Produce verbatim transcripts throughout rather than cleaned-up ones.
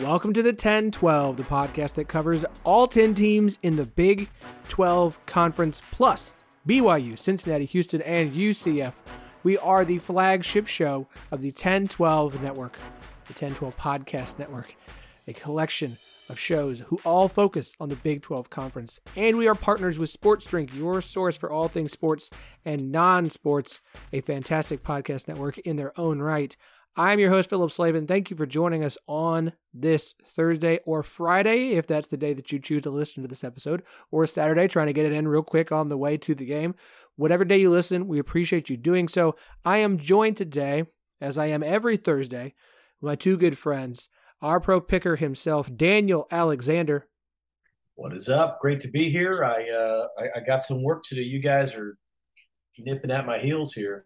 Welcome to the ten twelve, the podcast that covers all ten teams in the Big twelve Conference, plus B Y U, Cincinnati, Houston, and U C F. We are the flagship show of the ten twelve Network, the ten twelve Podcast Network, a collection of shows who all focus on the Big twelve Conference. And we are partners with Sports Drink, your source for all things sports and non-sports, a fantastic podcast network in their own right. I'm your host, Philip Slavin. Thank you for joining us on this Thursday or Friday, if that's the day that you choose to listen to this episode, or Saturday, trying to get it in real quick on the way to the game. Whatever day you listen, we appreciate you doing so. I am joined today, as I am every Thursday, with my two good friends, our pro picker himself, Daniel Alexander. What is up? Great to be here. I, uh, I I got some work to do. You guys are nipping at my heels here.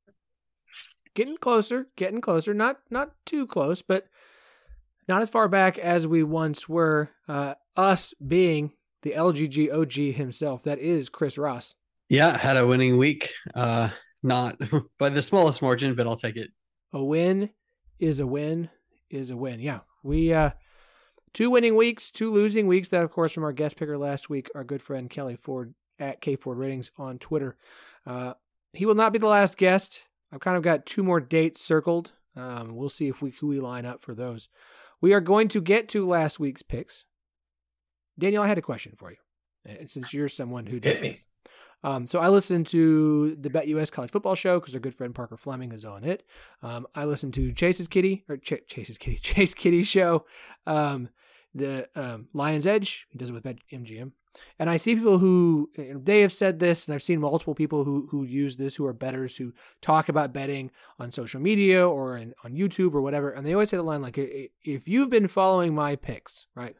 Getting closer, getting closer. Not not too close, but not as far back as we once were. Uh, us being the L G G O G himself. That is Chris Ross. Yeah, had a winning week. Uh, not by the smallest margin, but I'll take it. A win is a win is a win. Yeah, we uh, two winning weeks, two losing weeks. That, of course, from our guest picker last week, our good friend Kelly Ford at K Ford Ratings on Twitter. Uh, he will not be the last guest. I've kind of got two more dates circled. Um, we'll see if we who we line up for those. We are going to get to last week's picks. Daniel, I had a question for you, and since you're someone who does this. Um, so I listened to the BetUS College Football Show because our good friend Parker Fleming is on it. Um, I listened to Chase's Kitty or Ch- Chase's Kitty Chase Kitty Show, um, the um, Lion's Edge. He does it with BetMGM. And I see people who, you know, they have said this, and I've seen multiple people who who use this, who are bettors, who talk about betting on social media or in, on YouTube or whatever, and they always say the line like, if you've been following my picks, right?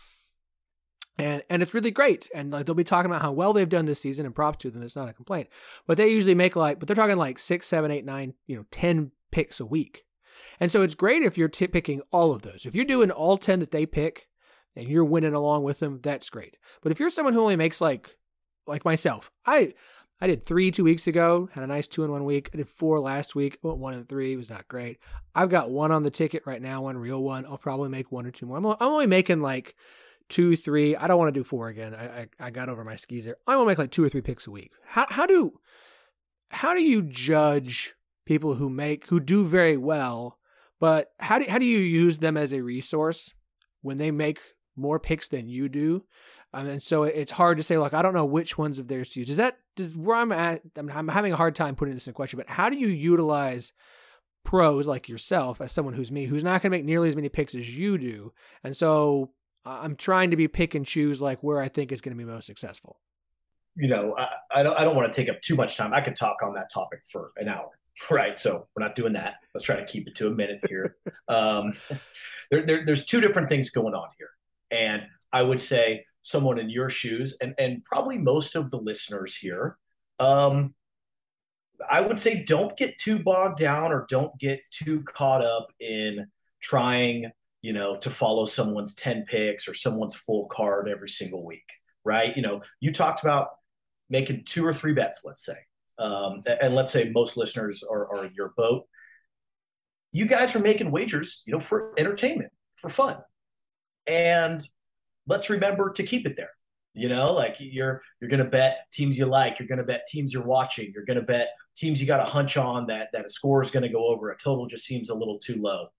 And and it's really great, and like they'll be talking about how well they've done this season, and props to them, it's not a complaint. But they usually make like, but they're talking like six, seven, eight, nine, you know, ten picks a week. And so it's great if you're t- picking all of those. If you're doing all ten that they pick, and you're winning along with them, that's great. But if you're someone who only makes like, like myself, I I did three two weeks ago, had a nice two in one week. I did four last week, went one and three, was not great. I've got one on the ticket right now, one real one. I'll probably make one or two more. I'm, I'm only making like two, three. I don't want to do four again. I, I I got over my skis there. I want to make like two or three picks a week. How how do how do you judge people who make who do very well, but how do how do you use them as a resource when they make more picks than you do? Um, and so it's hard to say, like, I don't know which ones of theirs to use. Is that does where I'm at? I'm, I'm having a hard time putting this in question, but how do you utilize pros like yourself as someone who's me, who's not going to make nearly as many picks as you do? And so uh, I'm trying to be pick and choose like where I think is going to be most successful. You know, I, I don't I don't want to take up too much time. I could talk on that topic for an hour, right? So we're not doing that. Let's try to keep it to a minute here. um, there, there, there's two different things going on here. And I would say someone in your shoes, and, and probably most of the listeners here, um, I would say don't get too bogged down or don't get too caught up in trying, you know, to follow someone's ten picks or someone's full card every single week, right? You know, you talked about making two or three bets, let's say. Um, and let's say most listeners are, are in your boat. You guys are making wagers, you know, for entertainment, for fun. And let's remember to keep it there. You know, like you're you're going to bet teams you like. You're going to bet teams you're watching. You're going to bet teams you got a hunch on that that a score is going to go over. A total just seems a little too low.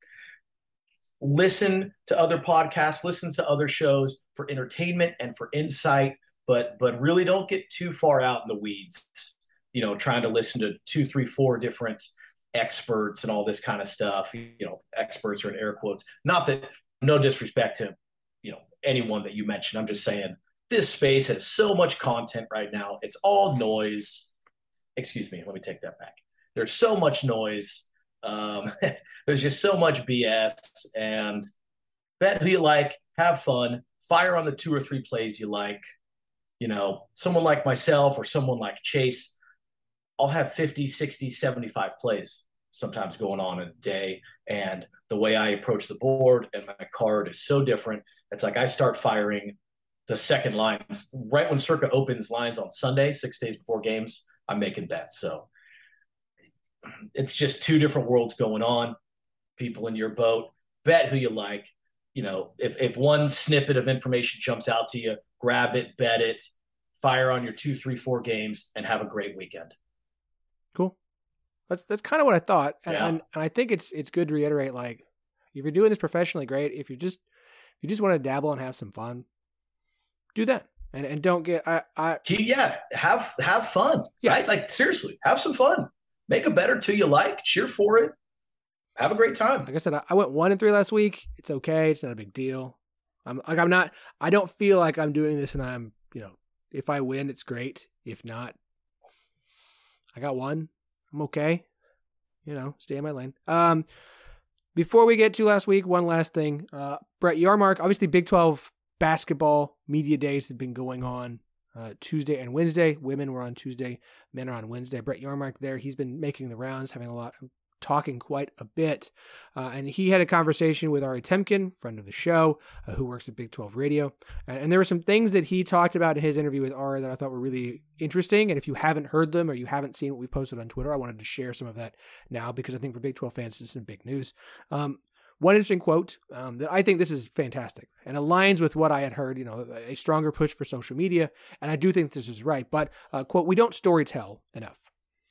Listen to other podcasts. Listen to other shows for entertainment and for insight, but but really don't get too far out in the weeds. You know, trying to listen to two, three, four different experts and all this kind of stuff. You know, experts are in air quotes. Not that. No disrespect to, you know, anyone that you mentioned. I'm just saying this space has so much content right now. It's all noise. Excuse me. Let me take that back. There's so much noise. Um, there's just so much B S. And bet who you like. Have fun. Fire on the two or three plays you like. You know, someone like myself or someone like Chase, I'll have fifty, sixty, seventy-five plays sometimes going on in a day. And the way I approach the board and my card is so different. It's like I start firing the second lines right when Circa opens lines on Sunday, six days before games, I'm making bets. So it's just two different worlds going on. People in your boat, bet who you like. you know, if, if one snippet of information jumps out to you, grab it, bet it, fire on your two, three, four games, and have a great weekend. Cool. That's that's kind of what I thought, and, Yeah. and and I think it's it's good to reiterate. Like, if you're doing this professionally, great. If you're just if you just want to dabble and have some fun, do that, and and don't get I I Yeah, have have fun. Yeah. Right? Like seriously, have some fun. Make a bet or two you like. Cheer for it. Have a great time. like I said, I, I went one and three last week. It's okay. It's not a big deal. I'm like I'm not. I don't feel like I'm doing this, and I'm you know, if I win, it's great. If not, I got one. I'm okay. You know, stay in my lane. Um, before we get to last week, one last thing. Uh, Brett Yarmark, obviously Big twelve basketball media days have been going on uh, Tuesday and Wednesday. Women were on Tuesday, men are on Wednesday. Brett Yarmark there, he's been making the rounds, having a lot, talking quite a bit. Uh, and he had a conversation with Ari Temkin, friend of the show, uh, who works at Big twelve Radio. And, and there were some things that he talked about in his interview with Ari that I thought were really interesting. And if you haven't heard them or you haven't seen what we posted on Twitter, I wanted to share some of that now because I think for Big twelve fans, this is some big news. Um, one interesting quote um, that I think this is fantastic and aligns with what I had heard, you know, a stronger push for social media. And I do think this is right. But, uh, quote, we don't storytell enough.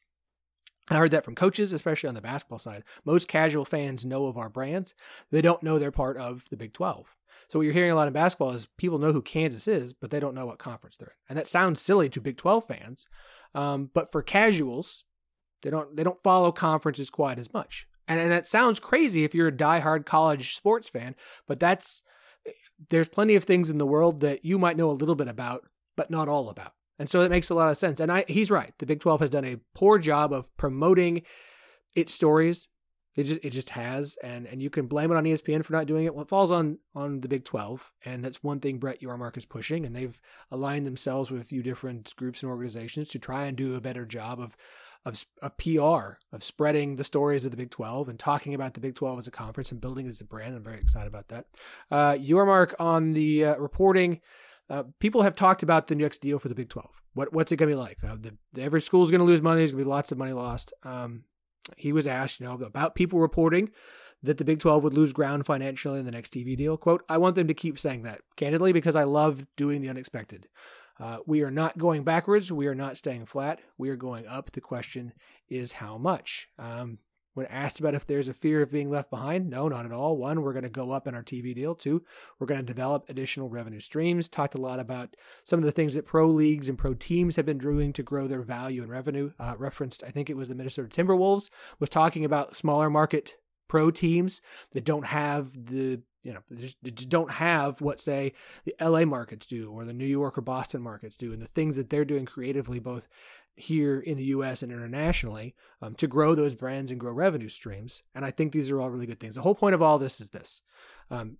I heard that from coaches, especially on the basketball side. Most casual fans know of our brands. They don't know they're part of the Big twelve. So what you're hearing a lot in basketball is people know who Kansas is, but they don't know what conference they're in. And that sounds silly to Big twelve fans. Um, but for casuals, they don't they don't follow conferences quite as much. And, and that sounds crazy if you're a diehard college sports fan, but that's there's plenty of things in the world that you might know a little bit about, but not all about. And so it makes a lot of sense. And I, he's right. The Big twelve has done a poor job of promoting its stories. It just it just has. And and you can blame it on E S P N for not doing it. Well, it falls on, on the Big twelve. And that's one thing Brett Yarmark is pushing. And they've aligned themselves with a few different groups and organizations to try and do a better job of, of, of P R, of spreading the stories of the Big twelve and talking about the Big twelve as a conference and building it as a brand. I'm very excited about that. Uh, Yarmark on the uh, reporting. Uh, people have talked about the next deal for the Big twelve. What What's it going to be like? Uh, the, the, every school is going to lose money. There's going to be lots of money lost. Um, he was asked, you know, about people reporting that the Big twelve would lose ground financially in the next T V deal. Quote, I want them to keep saying that, candidly, because I love doing the unexpected. Uh, we are not going backwards. We are not staying flat. We are going up. The question is how much? Um, When asked about if there's a fear of being left behind, no, not at all. One, we're going to go up in our T V deal. Two, we're going to develop additional revenue streams. Talked a lot about some of the things that pro leagues and pro teams have been doing to grow their value and revenue. Uh, referenced, I think it was the Minnesota Timberwolves, was talking about smaller market pro teams that don't have the, you know, they just, they just don't have what, say, the L A markets do or the New York or Boston markets do, and the things that they're doing creatively, both here in the U S and internationally, um, to grow those brands and grow revenue streams. And I think these are all really good things. The whole point of all this is this. Um,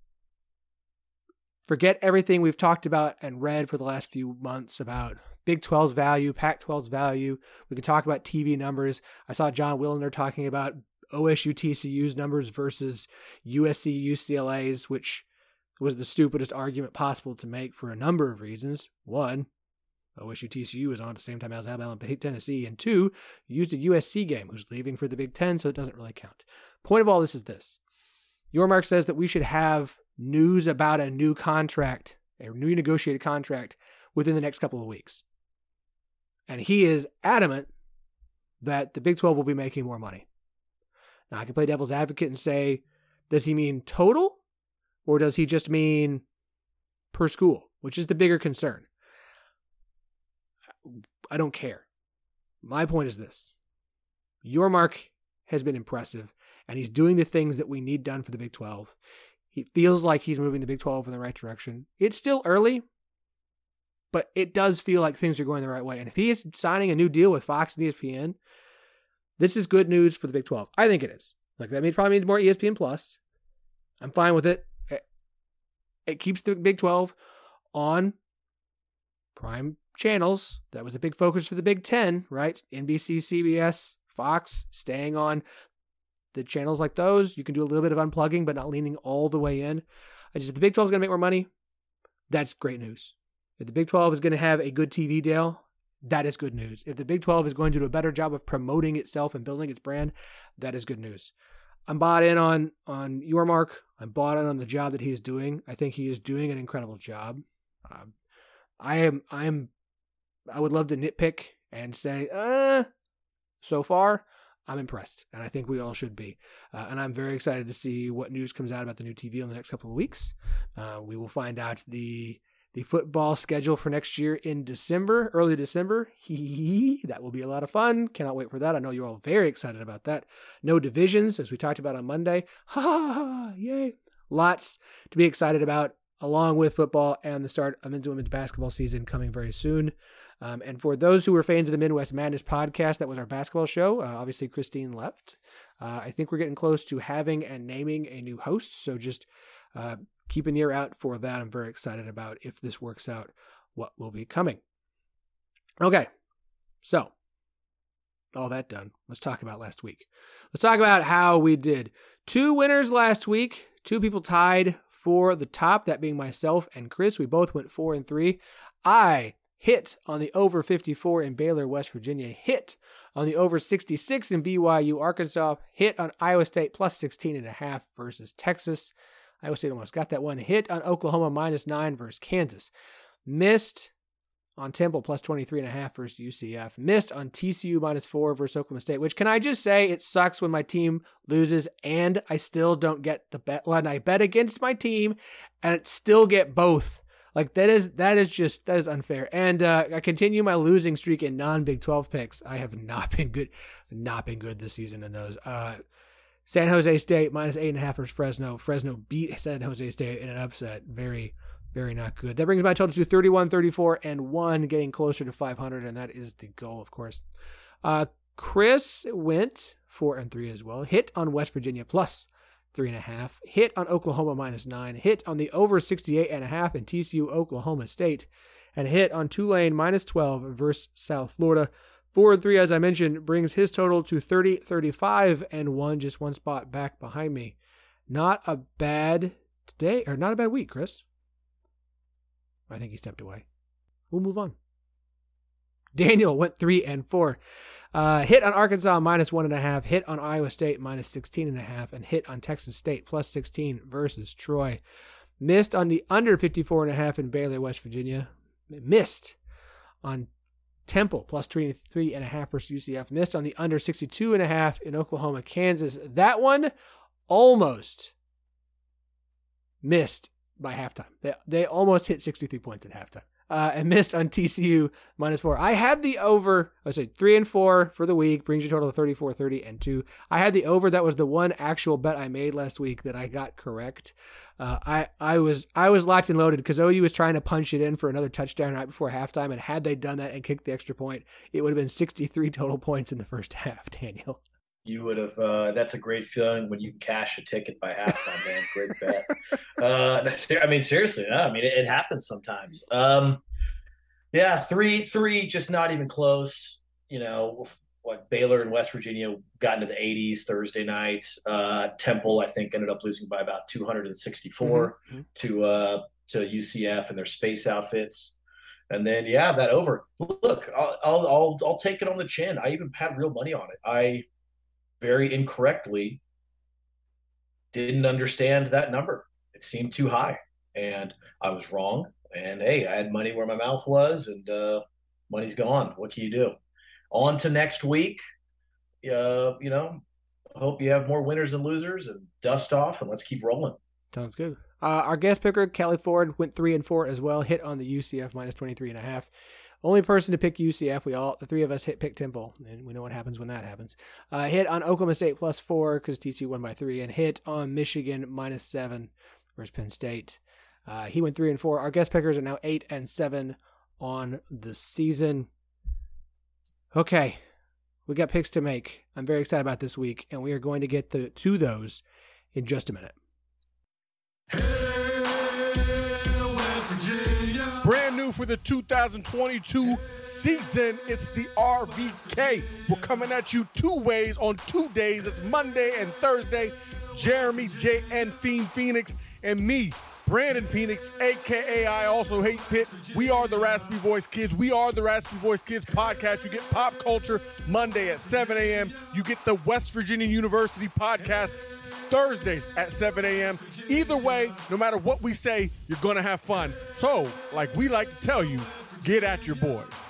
forget everything we've talked about and read for the last few months about Big twelve's value, Pac twelve's value. We can talk about T V numbers. I saw John Willner talking about O S U T C U's numbers versus U S C U C L A's, which was the stupidest argument possible to make for a number of reasons. One, O S U T C U is on at the same time as Alabama and Tennessee. And two, used a U S C game who's leaving for the Big Ten, so it doesn't really count. Point of all this is this. Yarmark says that we should have news about a new contract, a new negotiated contract, within the next couple of weeks. And he is adamant that the Big twelve will be making more money. Now, I can play devil's advocate and say, does he mean total? Or does he just mean per school, which is the bigger concern? I don't care. My point is this. Yarmark has been impressive, and he's doing the things that we need done for the Big twelve. He feels like he's moving the Big twelve in the right direction. It's still early, but it does feel like things are going the right way. And if he is signing a new deal with Fox and E S P N, this is good news for the Big twelve. I think it is. Like, that means probably means more E S P N Plus. I'm fine with it. It, it keeps the Big twelve on prime channels. That was a big focus for the Big Ten, right? N B C, C B S, Fox, staying on the channels like those. You can do a little bit of unplugging, but not leaning all the way in. I just, if the Big twelve is going to make more money, that's great news. If the Big twelve is going to have a good T V deal, that is good news. If the Big twelve is going to do a better job of promoting itself and building its brand, that is good news. I'm bought in on on Yormark. I'm bought in on the job that he's doing. I think he is doing an incredible job. Um, I am. I am. I would love to nitpick and say, uh, so far, I'm impressed, and I think we all should be. Uh, and I'm very excited to see what news comes out about the new T V in the next couple of weeks. Uh, we will find out the the football schedule for next year in December, early December. That will be a lot of fun. Cannot wait for that. I know you're all very excited about that. No divisions, as we talked about on Monday. Ha ha ha! Yay! Lots to be excited about, along with football and the start of men's and women's basketball season coming very soon. Um, and for those who are fans of the Midwest Madness podcast, that was our basketball show. Uh, obviously, Christine left. Uh, I think we're getting close to having and naming a new host. So just uh, keep an ear out for that. I'm very excited about, if this works out, what will be coming. Okay, so all that done. Let's talk about last week. Let's talk about how we did. Two winners last week. Two people tied for the top, that being myself and Chris. We both went four and three. I hit on the over fifty-four in Baylor, West Virginia. Hit on the over sixty-six in B Y U, Arkansas. Hit on Iowa State plus sixteen and a half versus Texas. Iowa State almost got that one. Hit on Oklahoma minus nine versus Kansas. Missed on Temple plus twenty-three and a half versus U C F. Missed on T C U minus four versus Oklahoma State, which, can I just say, it sucks when my team loses and I still don't get the bet. When I bet against my team and it still get both. Like, that is, that is just, that is unfair. And uh, I continue my losing streak in non-Big twelve picks. I have not been good, not been good this season in those. Uh, San Jose State minus eight and a half versus Fresno. Fresno beat San Jose State in an upset. Very, very not good. That brings my total to thirty-one, thirty-four, and one, getting closer to five hundred, and that is the goal, of course. Uh, Chris went four and three as well. Hit on West Virginia plus three and a half. Hit on Oklahoma minus nine. Hit on the over sixty-eight and a half in T C U Oklahoma State, and hit on Tulane minus twelve versus South Florida. Four and three, as I mentioned, brings his total to thirty, thirty-five, and one, just one spot back behind me. Not a bad day, or not a bad week, Chris. I think he stepped away. We'll move on. Daniel went three and four. Uh, hit on Arkansas minus one and a half. Hit on Iowa State minus sixteen and a half, and hit on Texas State plus sixteen versus Troy. Missed on the under fifty-four and a half in Baylor, West Virginia. Missed on Temple plus twenty-three and a half versus U C F. Missed on the under sixty-two and a half in Oklahoma, Kansas. That one almost missed by halftime. They they almost hit sixty-three points at halftime. Uh, and missed on T C U minus four. I had the over, I say three and four for the week, brings your total to thirty-four, thirty, and two. I had the over. That was the one actual bet I made last week that I got correct. Uh, I, I was I was locked and loaded because O U was trying to punch it in for another touchdown right before halftime, and had they done that and kicked the extra point, it would have been sixty-three total points in the first half, Daniel. You would have. Uh, that's a great feeling when you cash a ticket by halftime, man. Great bet. Uh, I mean, seriously, no, I mean, it, it happens sometimes. Um, yeah, three, three, just not even close. You know, what Baylor and West Virginia got into the eighties Thursday night. Uh, Temple, I think, ended up losing by about two hundred sixty-four mm-hmm. to uh, to U C F and their space outfits. And then, yeah, that over. Look, I'll, I'll, I'll, I'll take it on the chin. I even had real money on it. I very incorrectly didn't understand that number. It seemed too high, and I was wrong. And hey, I had money where my mouth was, and uh, money's gone. What can you do? On to next week. Uh, you know, hope you have more winners and losers, and dust off, and let's keep rolling. Sounds good. Uh, our guest picker, Kelly Ford, went three and four as well. Hit on the U C F minus twenty-three and a half. Only person to pick U C F. We all, the three of us, hit pick Temple, and we know what happens when that happens. Uh, hit on Oklahoma State plus four because T C U won by three, and hit on Michigan minus seven versus Penn State. Uh, he went three and four. Our guest pickers are now eight and seven on the season. Okay, we got picks to make. I'm very excited about this week, and we are going to get the, to those in just a minute. Brand new for the two thousand twenty-two season, it's the R V K. We're coming at you two ways on two days. It's Monday and Thursday. Jeremy J. and Fiend Phoenix and me, Brandon Phoenix, a k a. I Also Hate Pitt. We are the Raspy Voice Kids. We are the Raspy Voice Kids podcast. You get pop culture Monday at seven a.m. You get the West Virginia University podcast Thursdays at seven a.m. Either way, no matter what we say, you're going to have fun. So, like we like to tell you, get at your boys.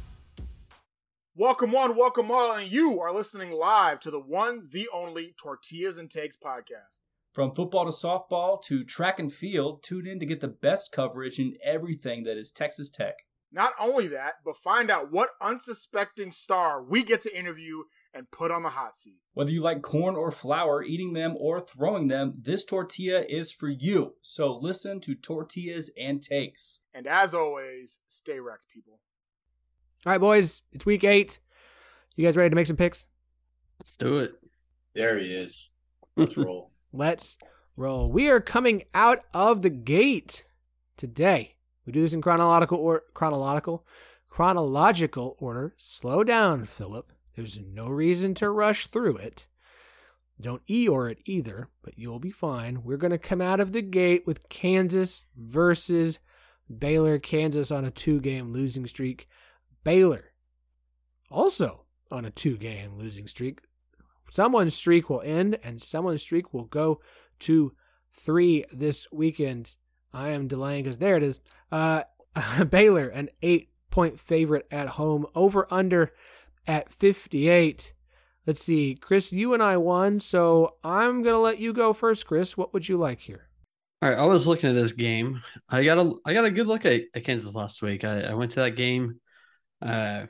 Welcome one, welcome all, and you are listening live to the one, the only Tortillas and Takes podcast. From football to softball to track and field, tune in to get the best coverage in everything that is Texas Tech. Not only that, but find out what unsuspecting star we get to interview and put on the hot seat. Whether you like corn or flour, eating them or throwing them, this tortilla is for you. So listen to Tortillas and Takes. And as always, stay wrecked, people. All right, boys, it's week eight. You guys ready to make some picks? Let's do it. There he is. Let's roll. Let's roll. We are coming out of the gate today. We do this in chronological or chronological chronological order. Slow down, Philip. There's no reason to rush through it. Don't Eeyore it either, but you'll be fine. We're going to come out of the gate with Kansas versus Baylor. Kansas on a two-game losing streak. Baylor also on a two-game losing streak. Someone's streak will end, and someone's streak will go to three this weekend. I am delaying because there it is. Uh, Baylor, an eight-point favorite at home. Over under at fifty-eight. Let's see. Chris, you and I won, so I'm going to let you go first, Chris. What would you like here? All right, I was looking at this game. I got a I got a good look at, at Kansas last week. I, I went to that game. Uh,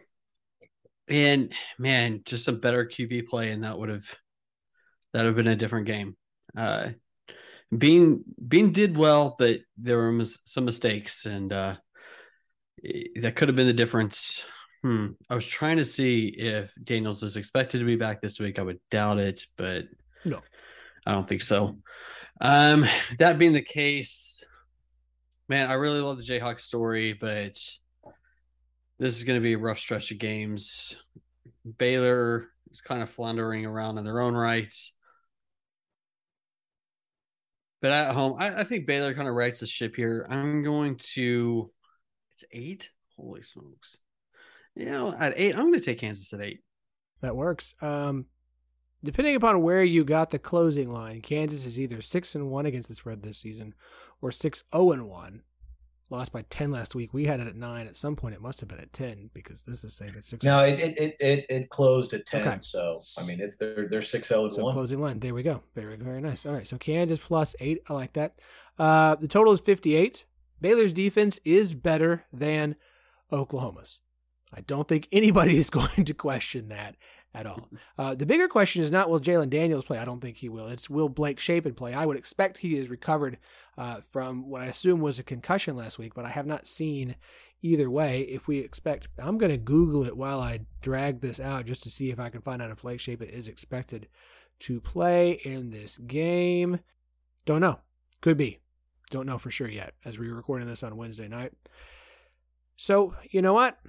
And man, just a better Q B play, and that would have that would have been a different game. Uh, Bean Bean did well, but there were mis- some mistakes, and uh, that could have been the difference. Hmm. I was trying to see if Daniels is expected to be back this week. I would doubt it, but no, I don't think so. Um, that being the case, man, I really love the Jayhawks story, but this is going to be a rough stretch of games. Baylor is kind of floundering around in their own right. But at home, I, I think Baylor kind of rights the ship here. I'm going to – it's eight? Holy smokes. You know, at eight, I'm going to take Kansas at eight. That works. Um, depending upon where you got the closing line, Kansas is either six and one against the spread this season or six oh and one. Lost by ten last week. We had it at nine. At some point, it must have been at ten because this is saying it's six. No, it it it it closed at ten. Okay. So I mean, it's they're they're six zero and So one. closing line. There we go. Very very nice. All right. So Kansas plus eight. I like that. Uh, the total is fifty-eight. Baylor's defense is better than Oklahoma's. I don't think anybody is going to question that at all. Uh, the bigger question is not will Jalen Daniels play. I don't think he will. It's will Blake Shapen play. I would expect he is recovered uh, from what I assume was a concussion last week, but I have not seen either way. If we expect, I'm going to Google it while I drag this out just to see if I can find out if Blake Shapen is expected to play in this game. Don't know. Could be. Don't know for sure yet as we're recording this on Wednesday night. So, you know what?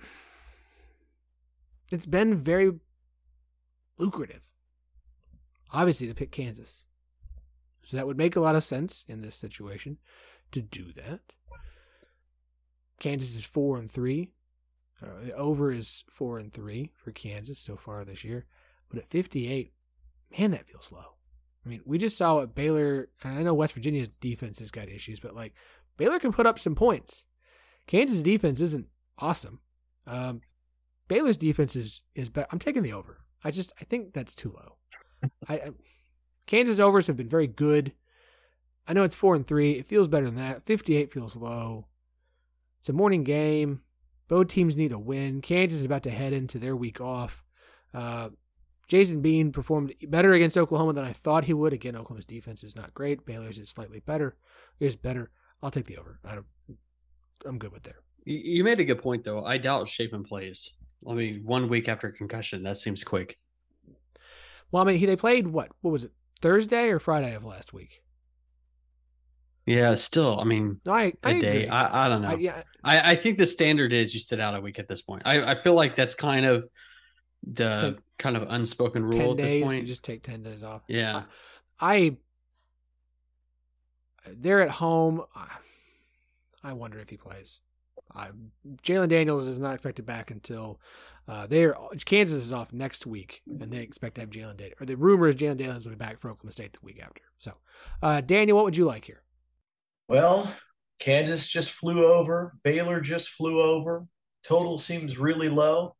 It's been very lucrative, obviously, to pick Kansas. So that would make a lot of sense in this situation to do that. Kansas is four and three. Uh, the over is four and three for Kansas so far this year. But at fifty-eight, man, that feels low. I mean, we just saw what Baylor, and I know West Virginia's defense has got issues, but like Baylor can put up some points. Kansas' defense isn't awesome. Um, Baylor's defense is is better. I'm taking the over. I just I think that's too low. I, I Kansas overs have been very good. I know it's four and three. It feels better than that. fifty-eight feels low. It's a morning game. Both teams need a win. Kansas is about to head into their week off. Uh, Jason Bean performed better against Oklahoma than I thought he would. Again, Oklahoma's defense is not great. Baylor's is slightly better. Is better. I'll take the over. I don't, I'm good with there. You made a good point, though. I doubt Shapen plays. I mean, one week after concussion, that seems quick. Well, I mean, he, they played, what? What was it? Thursday or Friday of last week? Yeah, still, I mean, no, I, I a day. agree. I, I don't know. I, yeah, I, I think the standard is you sit out a week at this point. I, I feel like that's kind of the Take kind of unspoken rule ten at days, this point. You just take ten days off. Yeah. I They're at home. I wonder if he plays. Uh, Jalen Daniels is not expected back until uh, they're Kansas is off next week, and they expect to have Jalen Daniels. Or the rumor is Jalen Daniels will be back for Oklahoma State the week after. So, uh, Daniel, what would you like here? Well, Kansas just flew over. Baylor just flew over. Total seems really low.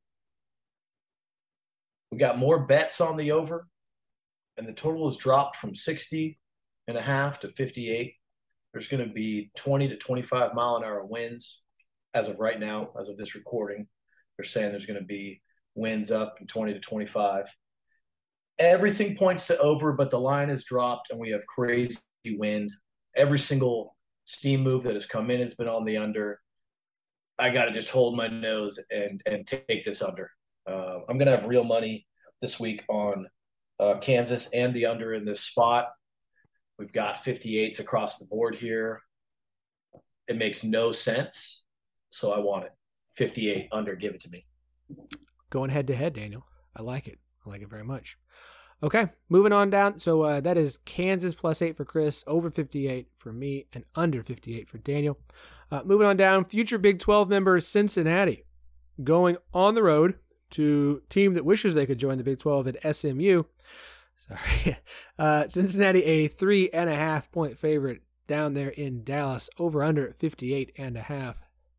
We got more bets on the over, and the total has dropped from sixty and a half to fifty-eight. There's going to be twenty to twenty-five mile an hour winds as of right now, as of this recording. They're saying there's going to be winds up from twenty to twenty-five. Everything points to over, but the line has dropped, and we have crazy wind. Every single steam move that has come in has been on the under. I got to just hold my nose and and take this under. Uh, I'm going to have real money this week on uh, Kansas and the under in this spot. We've got fifty-eights across the board here. It makes no sense, so I want it. fifty-eight under, give it to me. Going head to head, Daniel. I like it. I like it very much. Okay, moving on down. So uh, that is Kansas plus eight for Chris, over fifty-eight for me, and under fifty-eight for Daniel. Uh, moving on down, future Big twelve member Cincinnati going on the road to team that wishes they could join the Big twelve at S M U. Sorry. Uh, Cincinnati, a three and a half point favorite down there in Dallas, over under at fifty-eight and a half.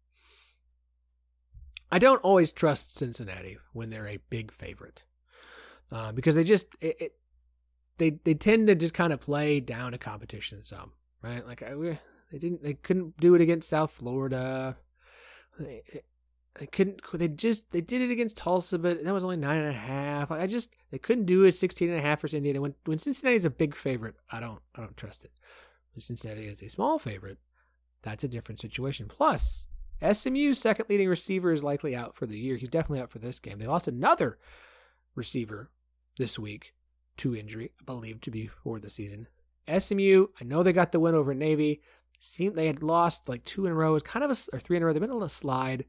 I don't always trust Cincinnati when they're a big favorite uh, because they just, it, it, they they tend to just kind of play down a competition some, right? Like I, they didn't, they couldn't do it against South Florida. They, They couldn't. They just. They did it against Tulsa, but that was only nine and a half. I just. They couldn't do it sixteen and a half for Indiana. When when Cincinnati is a big favorite, I don't. I don't trust it. When Cincinnati is a small favorite, that's a different situation. Plus, S M U's second leading receiver is likely out for the year. He's definitely out for this game. They lost another receiver this week to injury, believed to be for the season. S M U. I know they got the win over Navy. Seemed they had lost like two in a row. It's kind of a or three in a row. They've been on a slide.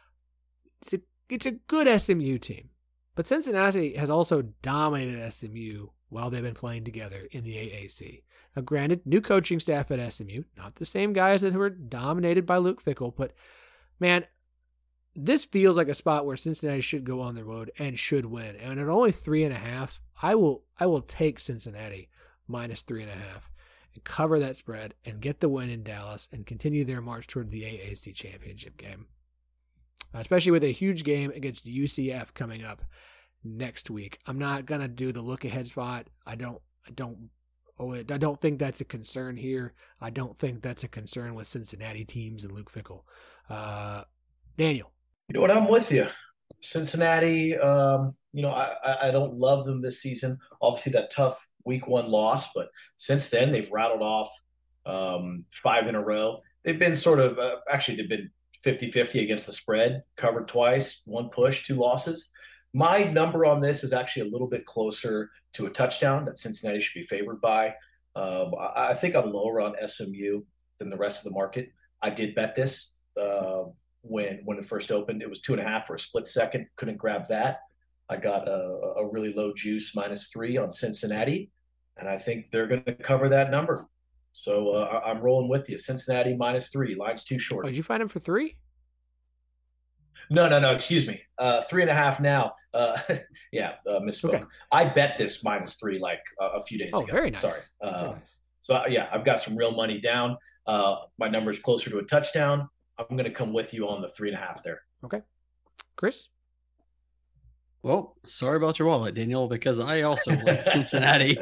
It's a, it's a good S M U team. But Cincinnati has also dominated S M U while they've been playing together in the A A C. Now, granted, new coaching staff at S M U, not the same guys that were dominated by Luke Fickell, but man, this feels like a spot where Cincinnati should go on the road and should win. And at only three and a half, I will I will take Cincinnati minus three and a half and cover that spread and get the win in Dallas and continue their march toward the A A C championship game. Especially with a huge game against U C F coming up next week. I'm not gonna do the look ahead spot. I don't. I don't. Oh, I don't think that's a concern here. I don't think that's a concern with Cincinnati teams and Luke Fickell. Uh, Daniel, you know what? I'm with you. Cincinnati. Um, you know, I I don't love them this season. Obviously, that tough week one loss, but since then they've rattled off um, five in a row. They've been sort of uh, actually they've been fifty-fifty against the spread, covered twice, one push, two losses. My number on this is actually a little bit closer to a touchdown that Cincinnati should be favored by. Um, I, I think I'm lower on S M U than the rest of the market. I did bet this uh, when when it first opened. It was two and a half for a split second. Couldn't grab that. I got a, a really low juice, minus three on Cincinnati, and I think they're going to cover that number. So uh, I'm rolling with you. Cincinnati minus three. Line's too short. Oh, did you find him for three? No, no, no. Excuse me. Uh, three and a half now. Uh, yeah, uh, misspoke. Okay. I bet this minus three like uh, a few days oh, ago. Oh, very nice. Sorry. Uh, very nice. So, uh, yeah, I've got some real money down. Uh, my number is closer to a touchdown. I'm going to come with you on the three and a half there. Okay. Chris? Well, sorry about your wallet, Daniel, because I also went Cincinnati.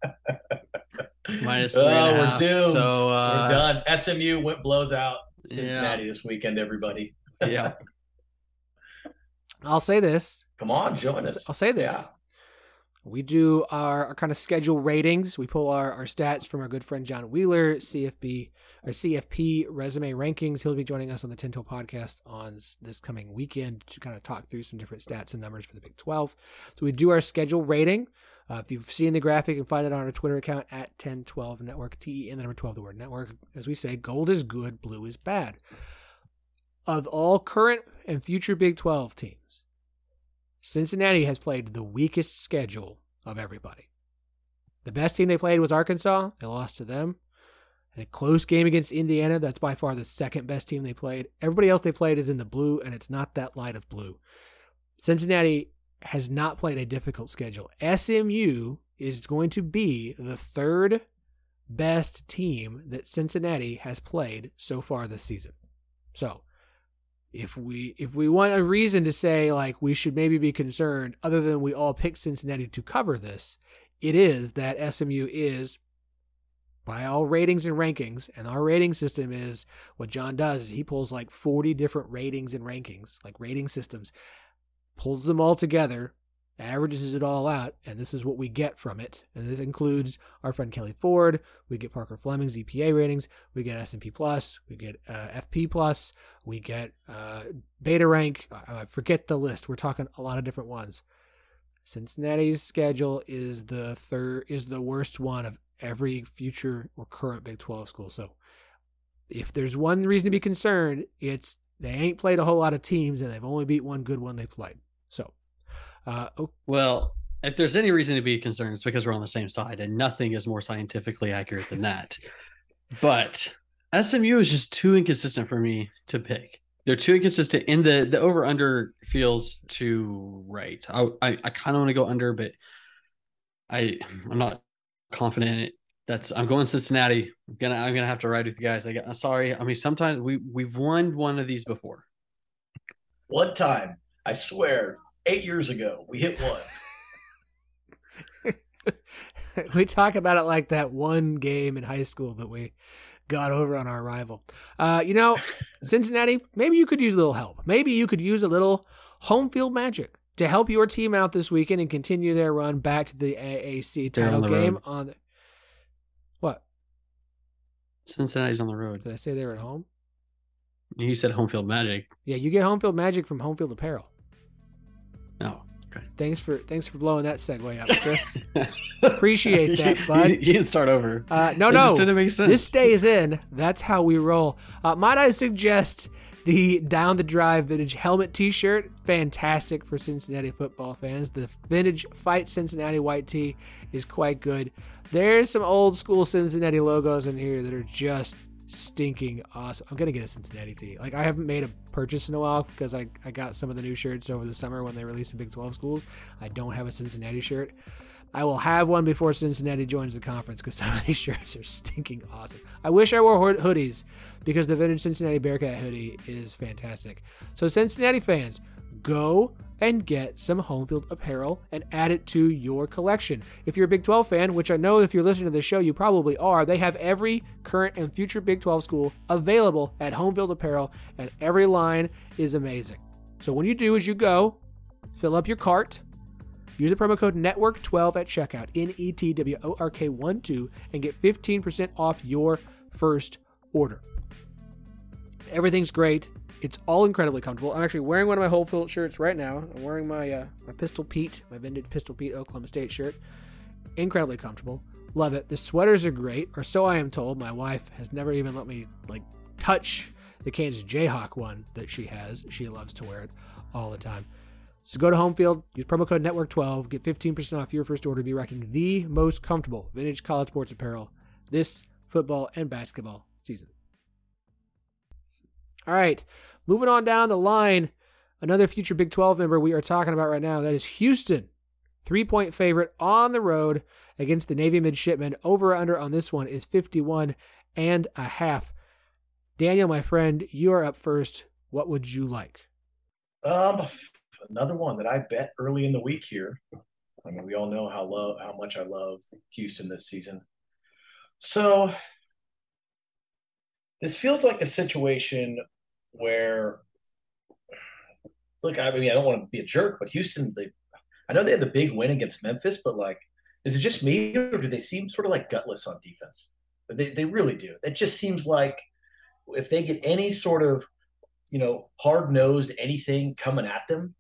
Minus three oh, and a we're half. doomed. So, uh, we're done. S M U went blows out Cincinnati yeah. this weekend, everybody. Yeah. I'll say this. Come on, join us. I'll say this. Yeah. We do our, our kind of schedule ratings. We pull our, our stats from our good friend John Wheeler, C F B or C F P resume rankings. He'll be joining us on the Tinto podcast on this coming weekend to kind of talk through some different stats and numbers for the Big twelve. So we do our schedule rating. Uh, if you've seen the graphic, you can find it on our Twitter account at ten twelve network, T E and the number twelve, the word network. As we say, gold is good, blue is bad. Of all current and future Big twelve teams, Cincinnati has played the weakest schedule of everybody. The best team they played was Arkansas. They lost to them. and a close game against Indiana. That's by far the second best team they played. Everybody else they played is in the blue, and it's not that light of blue. Cincinnati has not played a difficult schedule. S M U is going to be the third best team that Cincinnati has played so far this season. So if we if we want a reason to say like we should maybe be concerned, other than we all picked Cincinnati to cover this, it is that S M U is, by all ratings and rankings, and our rating system is, what John does is he pulls like forty different ratings and rankings, like rating systems, pulls them all together, averages it all out, and this is what we get from it. And this includes our friend Kelly Ford, we get Parker Fleming's E P A ratings, we get S and P Plus, we get uh, F P Plus, we get uh, Beta Rank. I forget the list. We're talking a lot of different ones. Cincinnati's schedule is the third, is the worst one of every future or current Big twelve school. So if there's one reason to be concerned, it's they ain't played a whole lot of teams and they've only beat one good one they played. So, uh, oh. Well, if there's any reason to be concerned, it's because we're on the same side, and nothing is more scientifically accurate than that. But S M U is just too inconsistent for me to pick. They're too inconsistent, and the the over under feels too right. I I, I kind of want to go under, but I I'm not confident in it. That's I'm going Cincinnati. I'm gonna I'm gonna have to ride with you guys. I got, I'm sorry. I mean, sometimes we we've won one of these before. One time, I swear, eight years ago, we hit one. We talk about it like that one game in high school that we got over on our rival. Uh, you know, Cincinnati, maybe you could use a little help. Maybe you could use a little home field magic to help your team out this weekend and continue their run back to the A A C title on game road. on the what? Cincinnati's on the road. Did I say they were at home? You said home field magic. Yeah, you get home field magic from Home Field Apparel. Oh, okay. Thanks for thanks for blowing that segue up, Chris. Appreciate that, bud. You, you didn't start over. Uh, no, It no. just didn't make sense. This stays in. That's how we roll. Uh, might I suggest the Down the Drive vintage helmet t-shirt? Fantastic for Cincinnati football fans. The vintage Fight Cincinnati white tee is quite good. There's some old school Cincinnati logos in here that are just stinking awesome. I'm going to get a Cincinnati tee. Like, I haven't made a purchase in a while because I, I got some of the new shirts over the summer when they released the Big twelve schools. I don't have a Cincinnati shirt. I will have one before Cincinnati joins the conference because some of these shirts are stinking awesome. I wish I wore hoodies because the vintage Cincinnati Bearcat hoodie is fantastic. So Cincinnati fans, go and get some home field apparel and add it to your collection. If you're a Big twelve fan, which I know if you're listening to the show, you probably are, they have every current and future Big twelve school available at Home Field Apparel, and every line is amazing. So when you do is you go, fill up your cart, use the promo code network twelve at checkout, N E T W O R K one two, and get fifteen percent off your first order. Everything's great. It's all incredibly comfortable. I'm actually wearing one of my Whole Field shirts right now. I'm wearing my uh, my Pistol Pete, my vintage Pistol Pete Oklahoma State shirt. Incredibly comfortable. Love it. The sweaters are great, or so I am told. My wife has never even let me like touch the Kansas Jayhawk one that she has. She loves to wear it all the time. So go to Home Field, use promo code network twelve, get fifteen percent off your first order, be rocking the most comfortable vintage college sports apparel this football and basketball season. All right, moving on down the line, another future Big twelve member we are talking about right now, that is Houston. Three-point favorite on the road against the Navy Midshipmen. Over under on this one is fifty-one and a half. Daniel, my friend, you are up first. What would you like? Um, another one that I bet early in the week here. I mean, we all know how love how much I love Houston this season. So this feels like a situation where, look, I mean, I don't want to be a jerk, but Houston, they, I know they had the big win against Memphis, but like, is it just me or do they seem sort of like gutless on defense? But they, they really do. It just seems like if they get any sort of, you know, hard-nosed anything coming at them,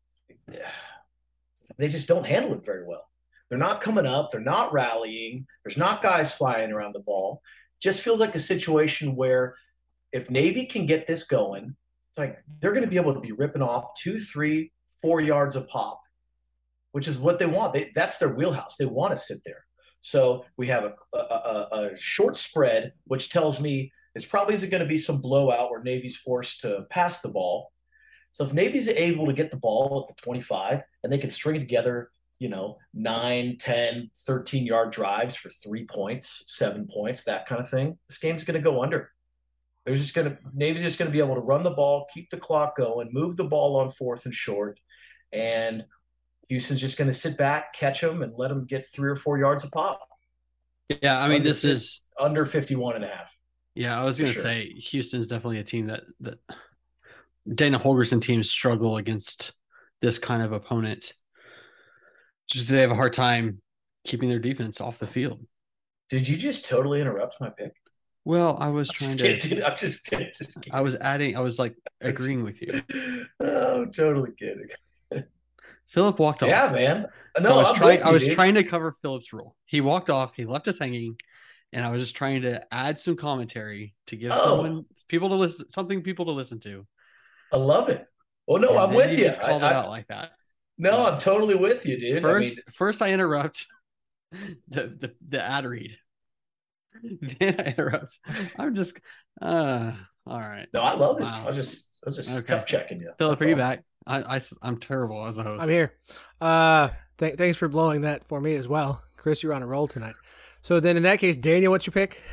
they just don't handle it very well. They're not coming up. They're not rallying. There's not guys flying around the ball. Just feels like a situation where if Navy can get this going, it's like they're going to be able to be ripping off two, three, four yards a pop, which is what they want. They, that's their wheelhouse. They want to sit there. So we have a, a, a, a short spread, which tells me it's probably going to be some blowout where Navy's forced to pass the ball. So if Navy's able to get the ball at the twenty-five and they can string together, you know, nine, ten, thirteen yard drives for three points, seven points, that kind of thing, this game's going to go under. They're just going to, Navy's just going to be able to run the ball, keep the clock going, move the ball on fourth and short, and Houston's just going to sit back, catch them, and let them get three or four yards a pop. Yeah, I mean, under, this is under fifty-one and a half. Yeah, I was going to sure. say Houston's definitely a team that that Dana Holgorsen teams struggle against this kind of opponent. Just they have a hard time keeping their defense off the field. Did you just totally interrupt my pick? Well, I was I'm trying just to. kidding. I'm just kidding. Just kidding. I was adding. I was like agreeing with you. Oh, I'm totally kidding. Philip walked off. Yeah, man. No, so I was I'm trying. with I you, was dude. trying to cover Philip's rule. He walked off. He left us hanging, and I was just trying to add some commentary to give Oh. someone people to listen, something people to listen to. I love it. Well, no, And I'm then with you. you. Just called I, it I, out like that. no, I'm totally with you, dude. First, I mean, first I interrupt the the, the ad read. Then I interrupt. I'm just uh all right. no, I love it. Wow. I was just, I was just Okay. cup checking you. Philip, That's are you all. back? I, I I'm terrible as a host. I'm here. Uh, th- thanks for blowing that for me as well. Chris, you're on a roll tonight. So then in that case, Daniel, what's your pick?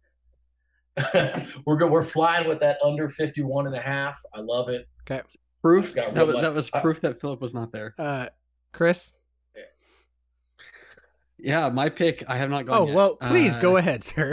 we're good. We're flying with that under fifty-one and a half. I love it. Okay. Proof I've got that real was, much- that was I- proof that Philip was not there. Uh, Chris? Yeah, my pick. I have not gone. Oh, yet. well, please Uh, go ahead, sir.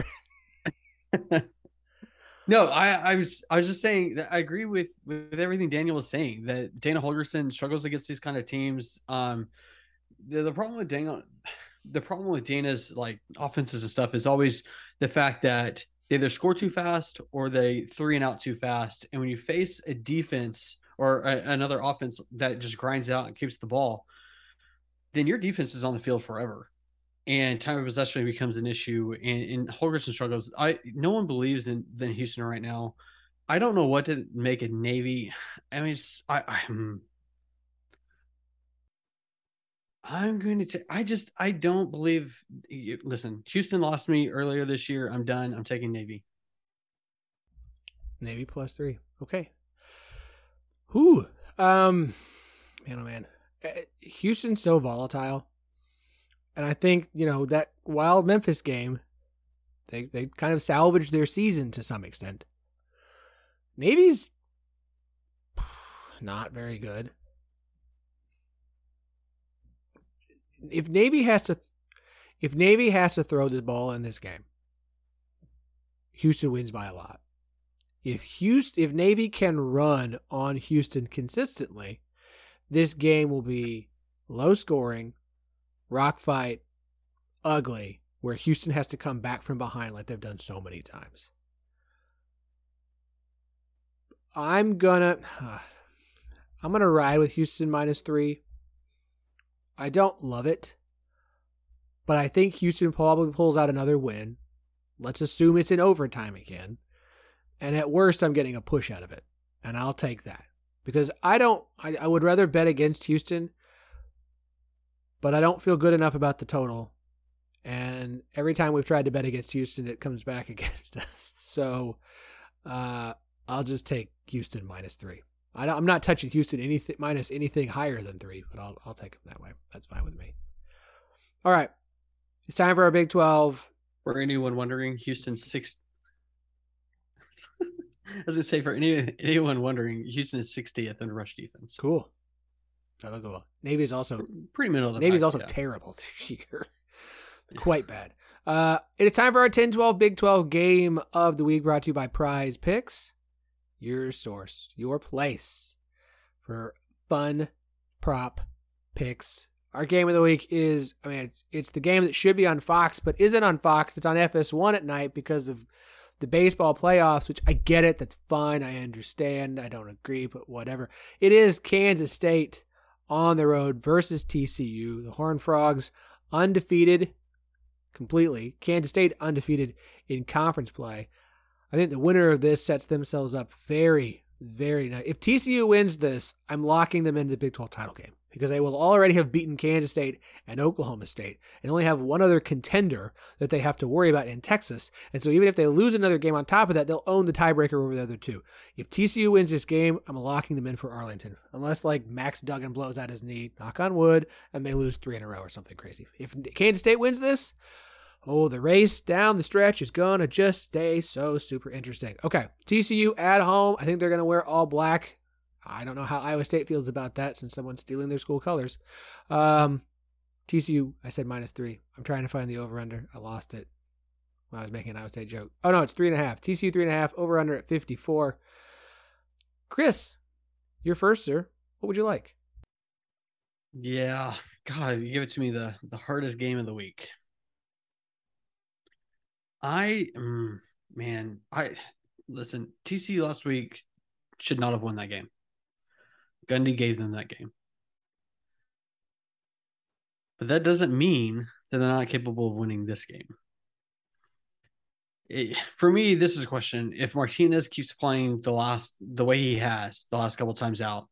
No, I, I was I was just saying that I agree with, with everything Daniel was saying, that Dana Holgorsen struggles against these kind of teams. Um, the, the problem with Dana, the problem with Dana's like offenses and stuff is always the fact that they either score too fast or they three and out too fast. And when you face a defense or a, another offense that just grinds out and keeps the ball, then your defense is on the field forever. And time of possession becomes an issue, and, and Holgorsen struggles. I no one believes in, in Houston right now. I don't know what to make a Navy. I mean, it's, I, I'm, I'm going to say, I just, I don't believe. Listen, Houston lost me earlier this year. I'm done. I'm taking Navy. Navy plus three. Okay. Whew. Um, man, oh man. Uh, Houston's so volatile. And I think, you know, that wild Memphis game, they they kind of salvaged their season to some extent. Navy's not very good. If Navy has to if Navy has to throw the ball in this game, Houston wins by a lot. If Houston if Navy can run on Houston consistently, this game will be low scoring, rock fight, ugly, where Houston has to come back from behind like they've done so many times. I'm gonna uh, I'm gonna ride with Houston minus three. I don't love it, but I think Houston probably pulls out another win. Let's assume it's in overtime again. And at worst, I'm getting a push out of it. And I'll take that. Because I don't I, I would rather bet against Houston, but I don't feel good enough about the total. And every time we've tried to bet against Houston, it comes back against us. So uh, I'll just take Houston minus three. I don't, I'm not touching Houston anything minus anything higher than three, but I'll I'll take them that way. That's fine with me. All right, it's time for our Big twelve. For anyone wondering, Houston's six. As I say, for any anyone wondering, Houston is sixtieth in rush defense. Cool. That'll go well. Navy is also Pretty middle of the Navy's pack, also yeah. terrible this year. Quite bad. Uh, it is time for our ten twelve Big twelve game of the week, brought to you by Prize Picks, your source, your place for fun prop picks. Our game of the week is, I mean, it's, it's the game that should be on Fox, but isn't on Fox. It's on F S one at night because of the baseball playoffs, which I get it. That's fine. I understand. I don't agree, but whatever. It is Kansas State on the road versus T C U. The Horned Frogs undefeated completely. Kansas State undefeated in conference play. I think the winner of this sets themselves up very, very nice. If T C U wins this, I'm locking them into the Big twelve title game. because they will already have beaten Kansas State and Oklahoma State and only have one other contender that they have to worry about in Texas. And so even if they lose another game on top of that, they'll own the tiebreaker over the other two. If T C U wins this game, I'm locking them in for Arlington, unless like Max Duggan blows out his knee, knock on wood, and they lose three in a row or something crazy. If Kansas State wins this, oh, the race down the stretch is going to just stay so super interesting. Okay, T C U at home. I think they're going to wear all black. I don't know how Iowa State feels about that since someone's stealing their school colors. Um, T C U, I said minus three. I'm trying to find the over-under. I lost it when I was making an Iowa State joke. Oh, no, it's three and a half. T C U three and a half, over-under at fifty-four. Chris, you're first, sir. What would you like? Yeah, God, you give it to me the, the hardest game of the week. I, mm, man, I, listen, T C U last week should not have won that game. Gundy gave them that game. But that doesn't mean that they're not capable of winning this game. It, for me, this is a question. If Martinez keeps playing the last the way he has the last couple times out,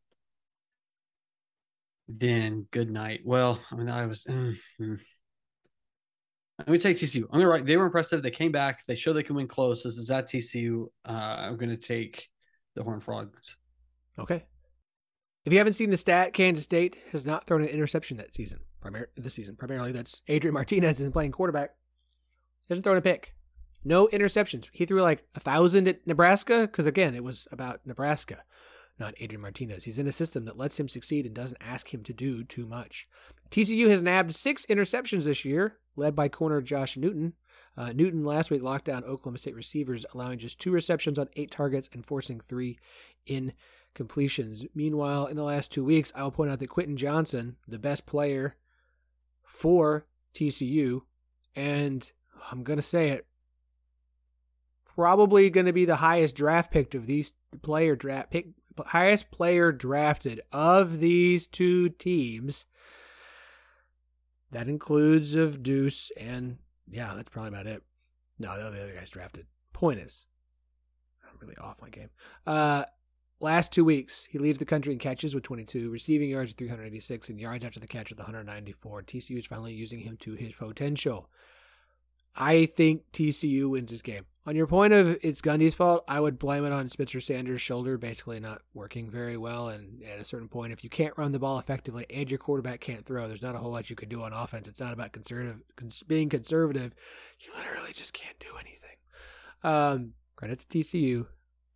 then good night. Well, I mean, I was. Mm-hmm. Let me take T C U. I'm gonna write. They were impressive. They came back. They showed they can win close. This is at T C U. Uh, I'm gonna take the Horned Frogs. Okay. If you haven't seen the stat, Kansas State has not thrown an interception that season. Primar- this season, primarily that's Adrian Martinez isn't playing quarterback. He hasn't thrown a pick. No interceptions. He threw like a thousand at Nebraska because again, it was about Nebraska, not Adrian Martinez. He's in a system that lets him succeed and doesn't ask him to do too much. T C U has nabbed six interceptions this year, led by corner Josh Newton. Uh, Newton last week locked down Oklahoma State receivers, allowing just two receptions on eight targets and forcing three incompletions. Meanwhile, in the last two weeks, I will point out that Quentin Johnson, the best player for T C U, and I'm going to say it, probably going to be the highest draft pick of these player draft pick, highest player drafted of these two teams. That includes of Deuce and yeah, that's probably about it. No, the other guys drafted. Point is, I'm really off my game. Uh, last two weeks, he leads the country in catches with twenty-two, receiving yards at three hundred eighty-six, and yards after the catch with one hundred ninety-four. T C U is finally using him to his potential. I think T C U wins this game. On your point of it's Gundy's fault, I would blame it on Spencer Sanders' shoulder basically not working very well. And at a certain point, if you can't run the ball effectively and your quarterback can't throw, there's not a whole lot you could do on offense. It's not about conservative, being conservative. You literally just can't do anything. Um, credit to T C U.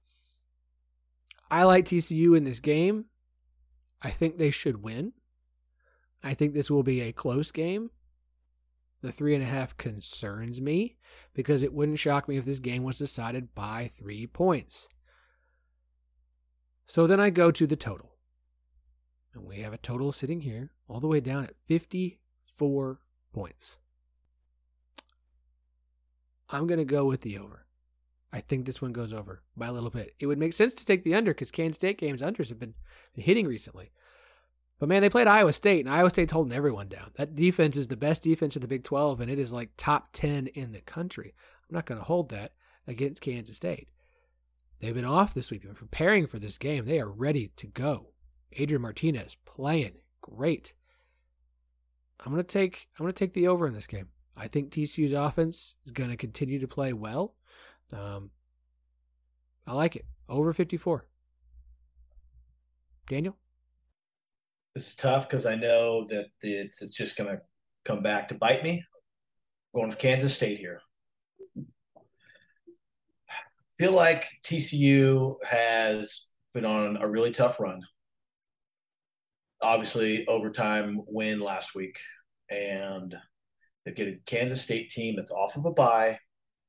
I like T C U in this game. I think they should win. I think this will be a close game. The three and a half concerns me because it wouldn't shock me if this game was decided by three points. So then I go to the total. And we have a total sitting here all the way down at fifty-four points. I'm going to go with the over. I think this one goes over by a little bit. It would make sense to take the under because Kansas State games unders have been, been hitting recently. But, man, they played Iowa State, and Iowa State's holding everyone down. That defense is the best defense in the Big twelve, and it is like top ten in the country. I'm not going to hold that against Kansas State. They've been off this week. They've been preparing for this game. They are ready to go. Adrian Martinez playing great. I'm going to take I'm going to take the over in this game. I think T C U's offense is going to continue to play well. Um, I like it. Over fifty-four. Daniel? This is tough because I know that it's it's just going to come back to bite me. I'm going with Kansas State here. I feel like T C U has been on a really tough run. Obviously, overtime win last week, and they get a Kansas State team that's off of a bye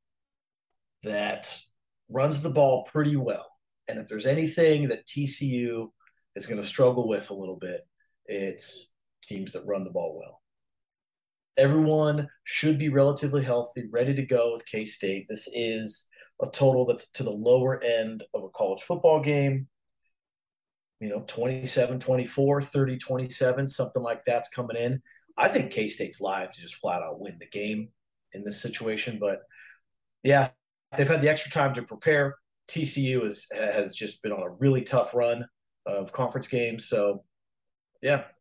that runs the ball pretty well. And if there's anything that T C U is going to struggle with a little bit, it's teams that run the ball well. Everyone should be relatively healthy, ready to go with K-State. This is a total that's to the lower end of a college football game. You know, twenty-seven twenty-four, thirty twenty-seven, something like that's coming in. I think K-State's live to just flat out win the game in this situation. But, yeah, they've had the extra time to prepare. T C U is, has just been on a really tough run of conference games. So, yeah,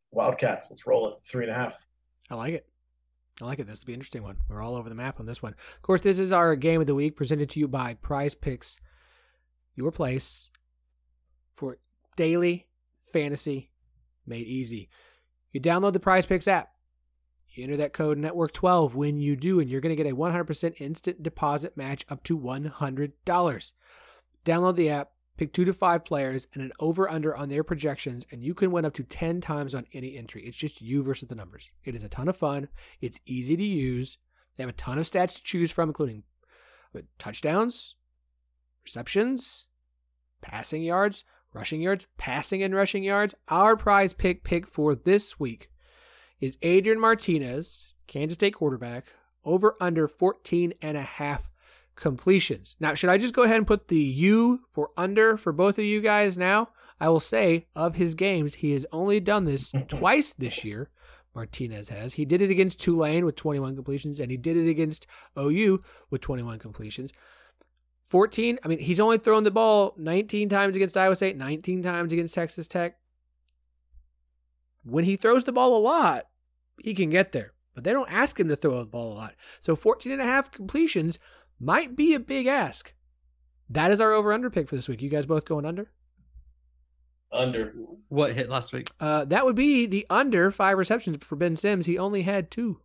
Wildcats. Let's roll it. Three and a half. I like it. I like it. This will be an interesting one. We're all over the map on this one. Of course, this is our game of the week presented to you by Prize Picks, your place for daily fantasy made easy. You download the Prize Picks app. You enter that code network twelve when you do, and you're going to get a one hundred percent instant deposit match up to one hundred dollars. Download the app, pick two to five players, and an over-under on their projections, and you can win up to ten times on any entry. It's just you versus the numbers. It is a ton of fun. It's easy to use. They have a ton of stats to choose from, including touchdowns, receptions, passing yards, rushing yards, passing and rushing yards. Our prize pick pick for this week is Adrian Martinez, Kansas State quarterback, over under fourteen and a half completions. Now, should I just go ahead and put the U for under for both of you guys now? I will say, of his games, he has only done this twice this year. Martinez has. He did it against Tulane with twenty-one completions, and he did it against O U with twenty-one completions. fourteen, I mean, he's only thrown the ball nineteen times against Iowa State, nineteen times against Texas Tech. When he throws the ball a lot, he can get there, but they don't ask him to throw the ball a lot. So fourteen and a half completions might be a big ask. That is our over-under pick for this week. You guys both going under? Under. What hit last week? Uh, that would be the under five receptions for Ben Sims. He only had two.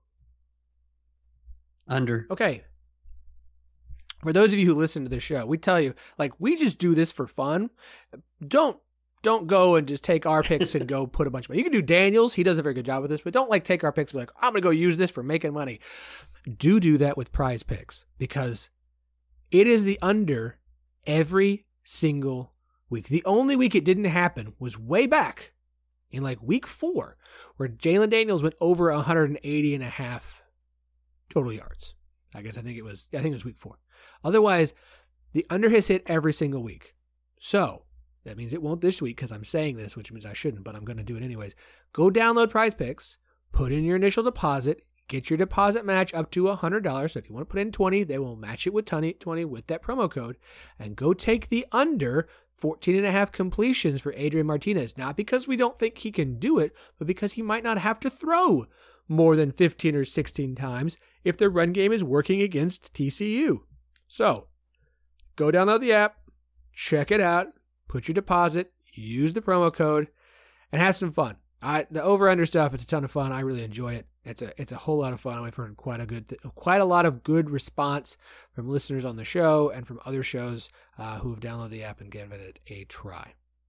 Under. Okay. For those of you who listen to this show, we tell you, like, we just do this for fun. Don't don't go and just take our picks and go put a bunch of money. You can do Daniels. He does a very good job with this, but don't, like, take our picks and be like, I'm going to go use this for making money. Do do that with Prize Picks, because it is the under every single week. The only week it didn't happen was way back in like week four, where Jalen Daniels went over one hundred eighty and a half total yards. I guess I think it was, I think it was week four. Otherwise, the under has hit every single week. So that means it won't this week because I'm saying this, which means I shouldn't, but I'm going to do it anyways. Go download Prize Picks, put in your initial deposit, get your deposit match up to one hundred dollars. So if you want to put in twenty, they will match it with twenty with that promo code. And go take the under fourteen and a half completions for Adrian Martinez. Not because we don't think he can do it, but because he might not have to throw more than fifteen or sixteen times if their run game is working against T C U. So go download the app, check it out, put your deposit, use the promo code, and have some fun. I, the over-under stuff, it's a ton of fun. I really enjoy it. It's a it's a whole lot of fun. We've heard quite a good, quite a lot of good response from listeners on the show and from other shows uh, who have downloaded the app and given it a try.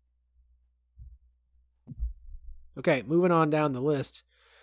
Okay, moving on down the list.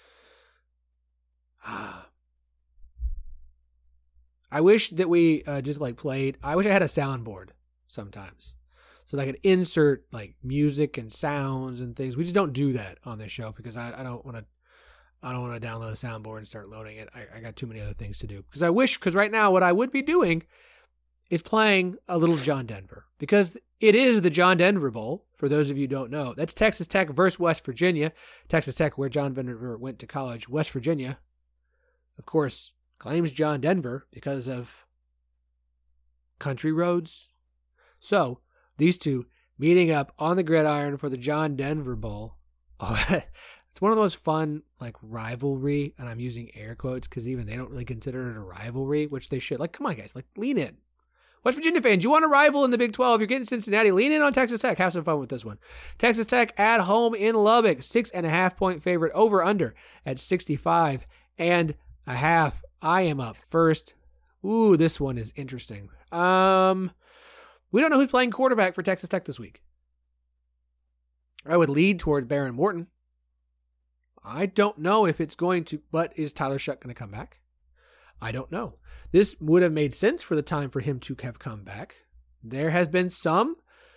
I wish that we uh, just like played. I wish I had a soundboard sometimes, so that I could insert like music and sounds and things. We just don't do that on this show because I, I don't want to. I don't want to download a soundboard and start loading it. I, I got too many other things to do. Because I wish, because right now what I would be doing is playing a little John Denver. Because it is the John Denver Bowl, for those of you who don't know. That's Texas Tech versus West Virginia. Texas Tech, where John Denver went to college. West Virginia, of course, claims John Denver because of country roads. So, these two meeting up on the gridiron for the John Denver Bowl. Oh, it's one of those fun, like, rivalry, and I'm using air quotes because even they don't really consider it a rivalry, which they should. Like, come on, guys, like, lean in. West Virginia fans, you want a rival in the Big twelve, you're getting Cincinnati, lean in on Texas Tech. Have some fun with this one. Texas Tech at home in Lubbock, six and a half point favorite, over under at sixty-five and a half. I am up first. Ooh, this one is interesting. Um, we don't know who's playing quarterback for Texas Tech this week. I would lead toward Baron Morton. I don't know if it's going to, but is Tyler Shuck going to come back? I don't know. This would have made sense for the time for him to have come back. There has been some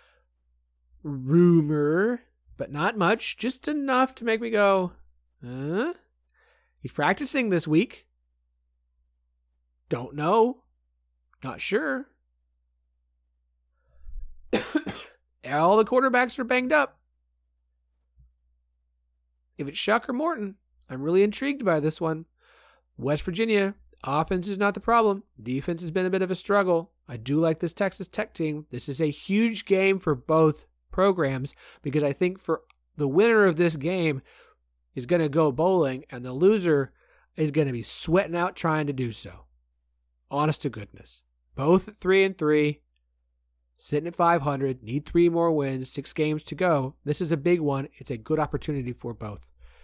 rumor, but not much, just enough to make me go, huh? He's practicing this week. Don't know. Not sure. All the quarterbacks are banged up. If it's Shuck or Morton, I'm really intrigued by this one. West Virginia, offense is not the problem. Defense has been a bit of a struggle. I do like this Texas Tech team. This is a huge game for both programs because I think for the winner of this game, is going to go bowling, and the loser is going to be sweating out trying to do so. Honest to goodness. Both at three and three, sitting at five hundred, need three more wins, six games to go. This is a big one. It's a good opportunity for both.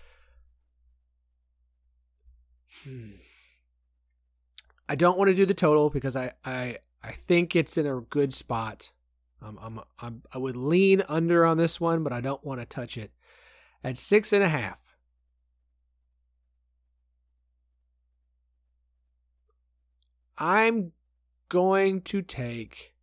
Hmm. I don't want to do the total because I, I, I think it's in a good spot. Um, I'm, I'm, I would lean under on this one, but I don't want to touch it. At six and a half. I'm going to take.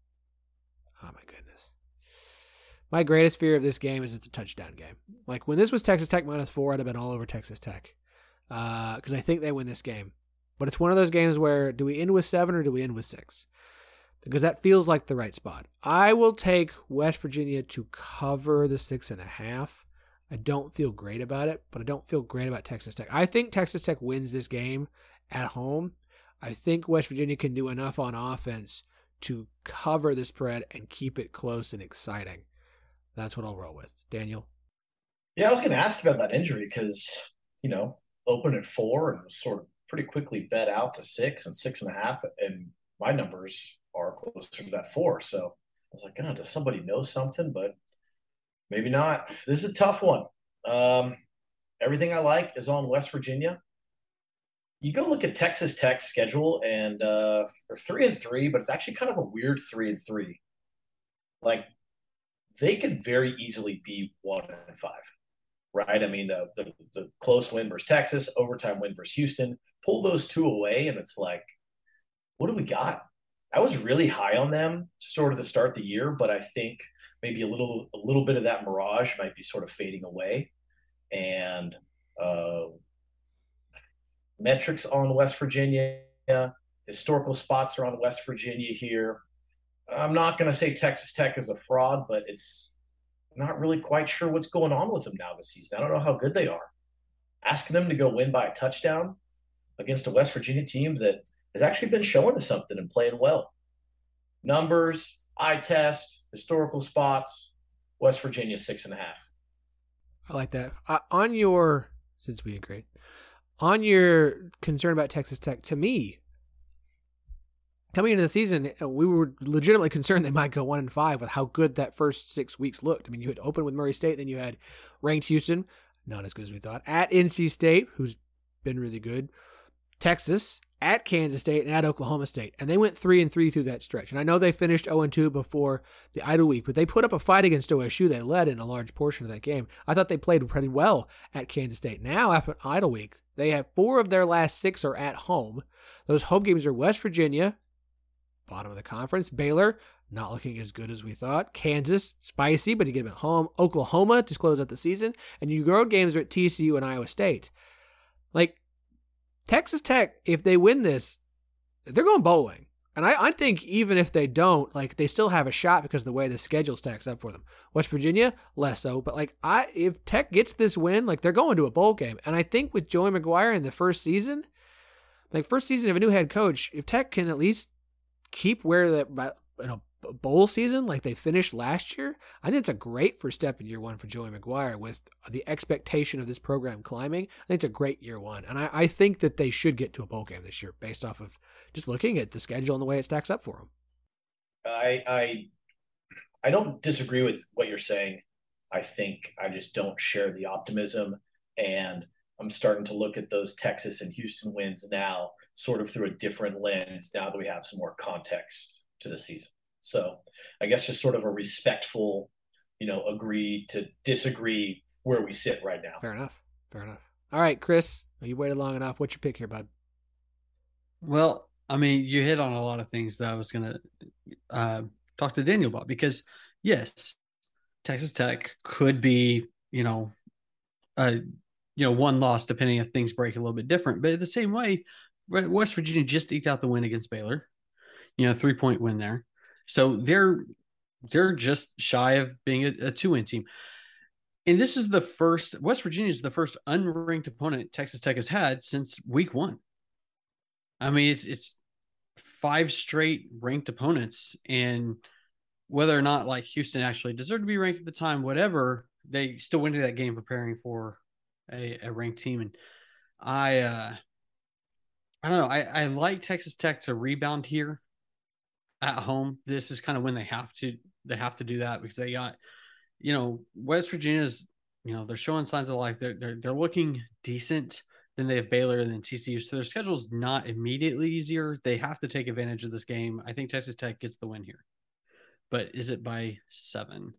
Oh my goodness. My greatest fear of this game is it's a touchdown game. Like when this was Texas Tech minus four, I'd have been all over Texas Tech. Because uh, I think they win this game. But it's one of those games where do we end with seven or do we end with six? Because that feels like the right spot. I will take West Virginia to cover the six and a half. I don't feel great about it, but I don't feel great about Texas Tech. I think Texas Tech wins this game at home. I think West Virginia can do enough on offense to cover the spread and keep it close and exciting. That's what I'll roll with. Daniel? Yeah, I was going to ask about that injury because, you know, opened at four and was sort of pretty quickly bet out to six and six and a half. And my numbers are closer to that four. So I was like, oh, does somebody know something? But maybe not. This is a tough one. Um, everything I like is on West Virginia. You go look at Texas Tech's schedule, and uh, they're three and three, but it's actually kind of a weird three and three. Like they could very easily be one and five, right? I mean, the, the the close win versus Texas, overtime win versus Houston. Pull those two away, and it's like, what do we got? I was really high on them sort of to start the year, but I think maybe a little a little bit of that mirage might be sort of fading away, and. Uh, Metrics on West Virginia, historical spots are on West Virginia here. I'm not going to say Texas Tech is a fraud, but it's not really quite sure what's going on with them now this season. I don't know how good they are. Asking them to go win by a touchdown against a West Virginia team that has actually been showing us something and playing well. Numbers, eye test, historical spots, West Virginia six and a half. I like that. Uh, on your, since we agreed, on your concern about Texas Tech, to me, coming into the season, we were legitimately concerned they might go one and five with how good that first six weeks looked. I mean, you had opened with Murray State, then you had ranked Houston, not as good as we thought, at N C State, who's been really good, Texas, at Kansas State, and at Oklahoma State, and they went three and three through that stretch. And I know they finished zero and two before the idle week, but they put up a fight against O S U. They led in a large portion of that game. I thought they played pretty well at Kansas State. Now, after an idle week, they have four of their last six are at home. Those home games are West Virginia, bottom of the conference, Baylor, not looking as good as we thought, Kansas, spicy, but you get them at home, Oklahoma to close out the season, and your road games are at T C U and Iowa State. Like, Texas Tech, if they win this, they're going bowling. And I, I think even if they don't, like, they still have a shot because of the way the schedule stacks up for them. West Virginia, less so. But, like, I if Tech gets this win, like, they're going to a bowl game. And I think with Joey McGuire in the first season, like, first season of a new head coach, if Tech can at least keep where the, you know, bowl season like they finished last year, I think it's a great first step in year one for Joey McGuire with the expectation of this program climbing. I think it's a great year one. And I, I think that they should get to a bowl game this year based off of just looking at the schedule and the way it stacks up for them. I I, I don't disagree with what you're saying. I think I just don't share the optimism. And I'm starting to look at those Texas and Houston wins now sort of through a different lens now that we have some more context to the season. So I guess just sort of a respectful, you know, agree to disagree where we sit right now. Fair enough. Fair enough. All right, Chris, you waited long enough. What's your pick here, bud? Well, I mean, you hit on a lot of things that I was going to uh, talk to Daniel about because, yes, Texas Tech could be, you know, uh, you know, one loss depending if things break a little bit different. But the same way, West Virginia just eked out the win against Baylor, you know, three-point win there. So they're they're just shy of being a, a two-win team. And this is the first, West Virginia is the first unranked opponent Texas Tech has had since week one. I mean, it's it's five straight ranked opponents. And whether or not like Houston actually deserved to be ranked at the time, whatever, they still went into that game preparing for a, a ranked team. And I, uh, I don't know. I, I like Texas Tech to rebound here at home. This is kind of when they have to, they have to do that because they got, you know, West Virginia's, you know, they're showing signs of life. They're, they're, they're looking decent. Then they have Baylor and then T C U. So their schedule's not immediately easier. They have to take advantage of this game. I think Texas Tech gets the win here. But is it by seven?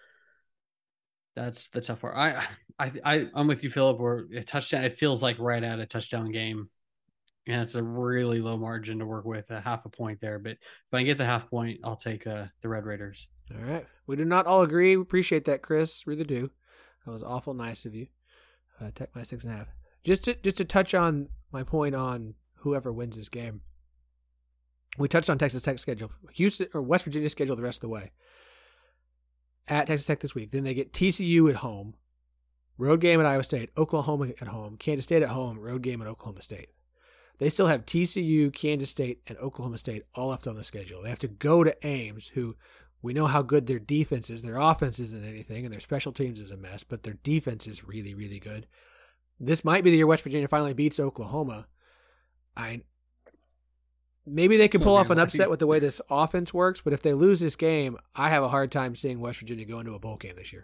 That's the tough part. I, I, I, I'm with you, Philip. Where a touchdown, it feels like right at a touchdown game, and it's a really low margin to work with, a half a point there. But if I can get the half point, I'll take uh, the Red Raiders. All right, we do not all agree. We appreciate that, Chris. Really do. That was awful nice of you. Uh, Tech minus six and a half. Just to just to touch on my point on whoever wins this game. We touched on Texas Tech's schedule. Houston or West Virginia schedule the rest of the way. At Texas Tech this week. Then they get T C U at home, road game at Iowa State, Oklahoma at home, Kansas State at home, road game at Oklahoma State. They still have T C U, Kansas State, and Oklahoma State all left on the schedule. They have to go to Ames, who we know how good their defense is. Their offense isn't anything, and their special teams is a mess, but their defense is really, really good. This might be the year West Virginia finally beats Oklahoma. I Maybe they can pull off an upset with the way this offense works, but if they lose this game, I have a hard time seeing West Virginia go into a bowl game this year.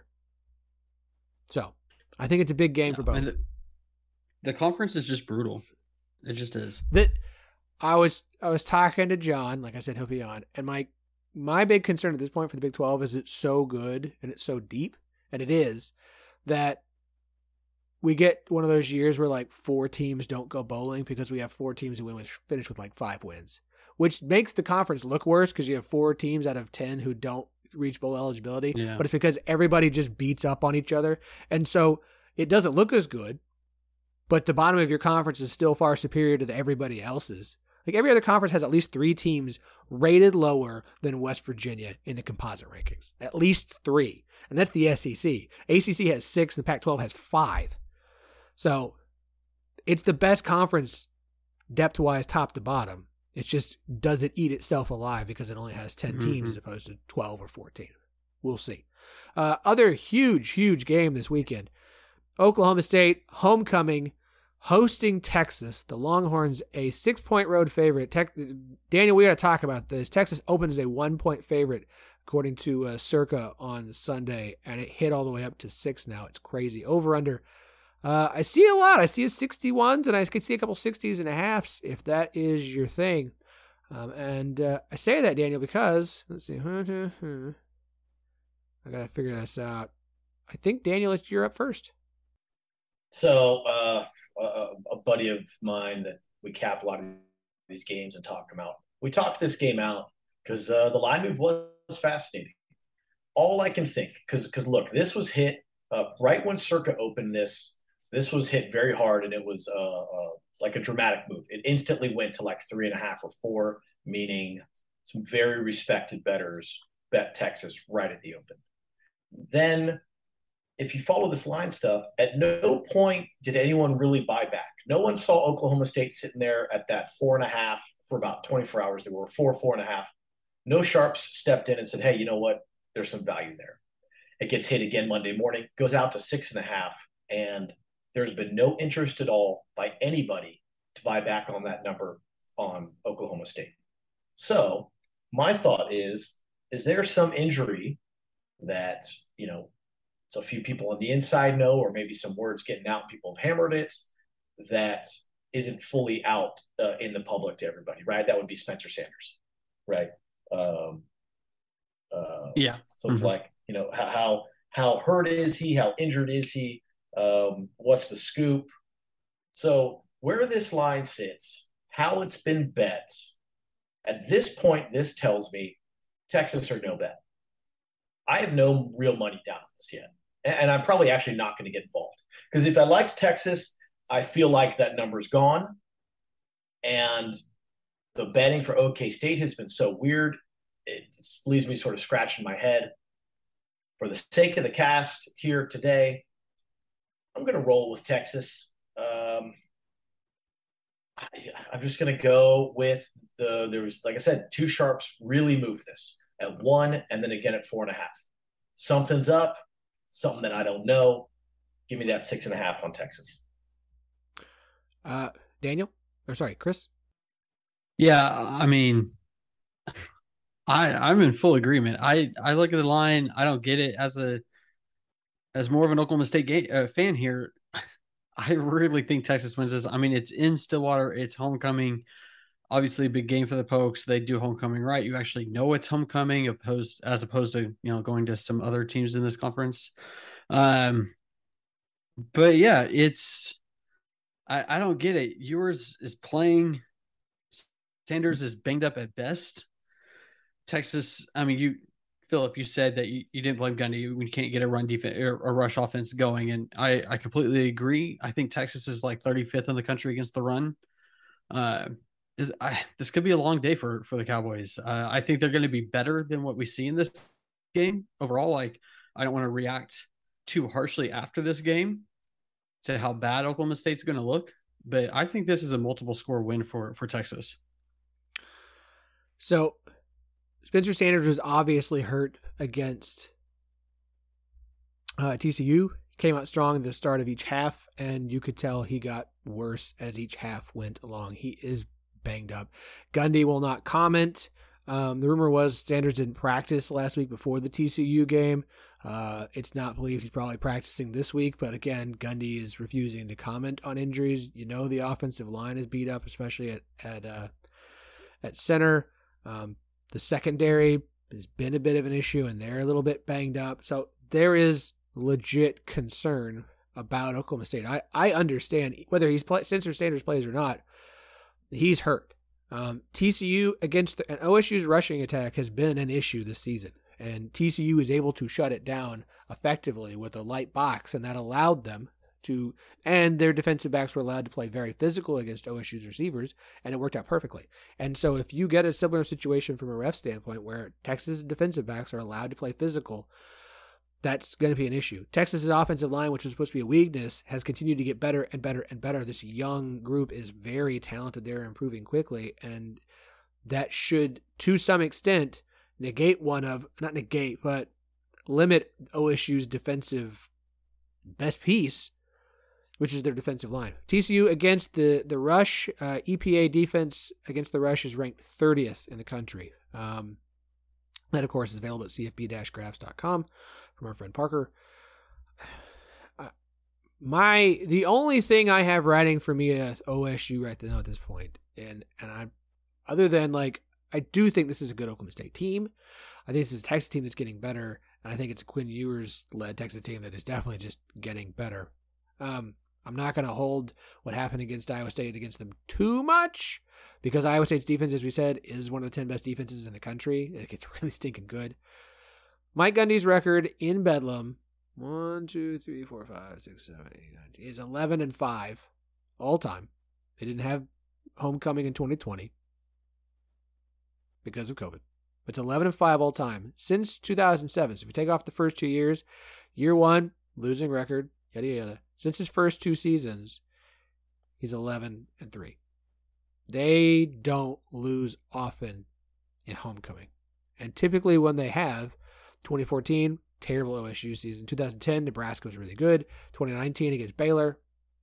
So, I think it's a big game yeah, for both. The, the conference is just brutal. It just is. That I was I was talking to John, like I said, he'll be on, and my my big concern at this point for the Big twelve is it's so good and it's so deep, and it is, that we get one of those years where like four teams don't go bowling because we have four teams who win with, finish with like five wins, which makes the conference look worse because you have four teams out of ten who don't reach bowl eligibility. Yeah. But it's because everybody just beats up on each other. And so it doesn't look as good, but the bottom of your conference is still far superior to the everybody else's. Like every other conference has at least three teams rated lower than West Virginia in the composite rankings. At least three. And that's the S E C. A C C has six and the Pac twelve has five. So it's the best conference depth-wise top to bottom. It's just, does it eat itself alive because it only has ten teams mm-hmm. as opposed to twelve or fourteen? We'll see. Uh, other huge, huge game this weekend. Oklahoma State, homecoming, hosting Texas. The Longhorns, a six-point road favorite. Tech, Daniel, we got to talk about this. Texas opens a one-point favorite, according to uh, Circa on Sunday, and it hit all the way up to six now. It's crazy. Over-under. Uh, I see a lot. I see a sixty-ones, and I can see a couple sixties and a halves if that is your thing. Um, and uh, I say that, Daniel, because, let's see. I got to figure this out. I think, Daniel, it's you're up first. So uh, a, a buddy of mine that we cap a lot of these games and talk them out. We talked this game out because uh, the line move was fascinating. All I can think, because because look, this was hit uh, right when Circa opened this. This was hit very hard, and it was uh, uh, like a dramatic move. It instantly went to like three and a half or four, meaning some very respected bettors bet Texas right at the open. Then, if you follow this line stuff, at no point did anyone really buy back. No one saw Oklahoma State sitting there at that four and a half for about twenty-four hours. They were four, four and a half. No sharps stepped in and said, hey, you know what? There's some value there. It gets hit again Monday morning, goes out to six and a half, and there's been no interest at all by anybody to buy back on that number on Oklahoma State. So my thought is, is there some injury that, you know, it's a few people on the inside know, or maybe some words getting out, people have hammered it, that isn't fully out uh, in the public to everybody, right? That would be Spencer Sanders, right? Um, uh, yeah. So it's mm-hmm. like, you know, how, how how hurt is he? How injured is he? Um, what's the scoop? So where this line sits, how it's been bet, at this point, this tells me Texas or no bet. I have no real money down on this yet. And I'm probably actually not going to get involved. Because if I liked Texas, I feel like that number's gone. And the betting for OK State has been so weird, it leaves me sort of scratching my head. For the sake of the cast here today, I'm going to roll with Texas. Um, I, I'm just going to go with the, there was, like I said, two sharps really moved this at one and then again at four and a half. Something's up, something that I don't know. Give me that six and a half on Texas. Uh, Daniel, or sorry, Chris. Yeah, I mean, I I'm in full agreement. I I look at the line. I don't get it as a as more of an Oklahoma State game, uh, fan here. I really think Texas wins this. I mean, it's in Stillwater. It's homecoming. Obviously, a big game for the Pokes. They do homecoming right. You actually know it's homecoming, opposed as opposed to you know going to some other teams in this conference. Um, but yeah, it's I, I don't get it. Ewers is playing. Sanders is banged up at best. Texas, I mean, you, Philip, you said that you, you didn't blame Gundy when you can't get a run defense or a rush offense going. And I, I completely agree. I think Texas is like thirty-fifth in the country against the run. Uh, is, I, this could be a long day for, for the Cowboys. Uh, I think they're going to be better than what we see in this game overall. Like, I don't want to react too harshly after this game to how bad Oklahoma State's going to look, but I think this is a multiple score win for, for Texas. So Spencer Sanders was obviously hurt against uh, T C U. Came out strong at the start of each half, and you could tell he got worse as each half went along. He is banged up. Gundy will not comment. Um, the rumor was Sanders didn't practice last week before the T C U game. Uh, it's not believed he's probably practicing this week, but again, Gundy is refusing to comment on injuries. You know the offensive line is beat up, especially at at uh, at center. Um, the secondary has been a bit of an issue, and they're a little bit banged up. So there is legit concern about Oklahoma State. I, I understand whether he's play, Spencer Sanders plays or not, he's hurt. Um, T C U against the, and O S U's rushing attack has been an issue this season, and T C U is able to shut it down effectively with a light box, and that allowed them to, and their defensive backs were allowed to play very physical against O S U's receivers, and it worked out perfectly. And so if you get a similar situation from a ref standpoint where Texas defensive backs are allowed to play physical, that's going to be an issue. Texas's offensive line, which was supposed to be a weakness, has continued to get better and better and better. This young group is very talented. They're improving quickly, and that should, to some extent, negate one of, not negate, but limit O S U's defensive best piece, which is their defensive line. T C U against the, the rush, uh, E P A defense against the rush is ranked thirtieth in the country. Um, that, of course, is available at c f b dash graphs dot com from our friend Parker. Uh, my the only thing I have writing for me at O S U right now at this point, and and I, other than like, I do think this is a good Oklahoma State team. I think this is a Texas team that's getting better, and I think it's a Quinn Ewers-led Texas team that is definitely just getting better. Um, I'm not going to hold what happened against Iowa State against them too much, because Iowa State's defense, as we said, is one of the ten best defenses in the country. It gets really stinking good. Mike Gundy's record in Bedlam, one, two, three, four, five, six, seven, eight, nine, ten, is eleven and five all time. They didn't have homecoming in twenty twenty because of COVID. It's eleven and five all time since two thousand seven. So if you take off the first two years, year one, losing record, yada yada. Since his first two seasons, he's eleven and three. They don't lose often in homecoming. And typically when they have, twenty fourteen, terrible O S U season. two thousand ten, Nebraska was really good. twenty nineteen against Baylor.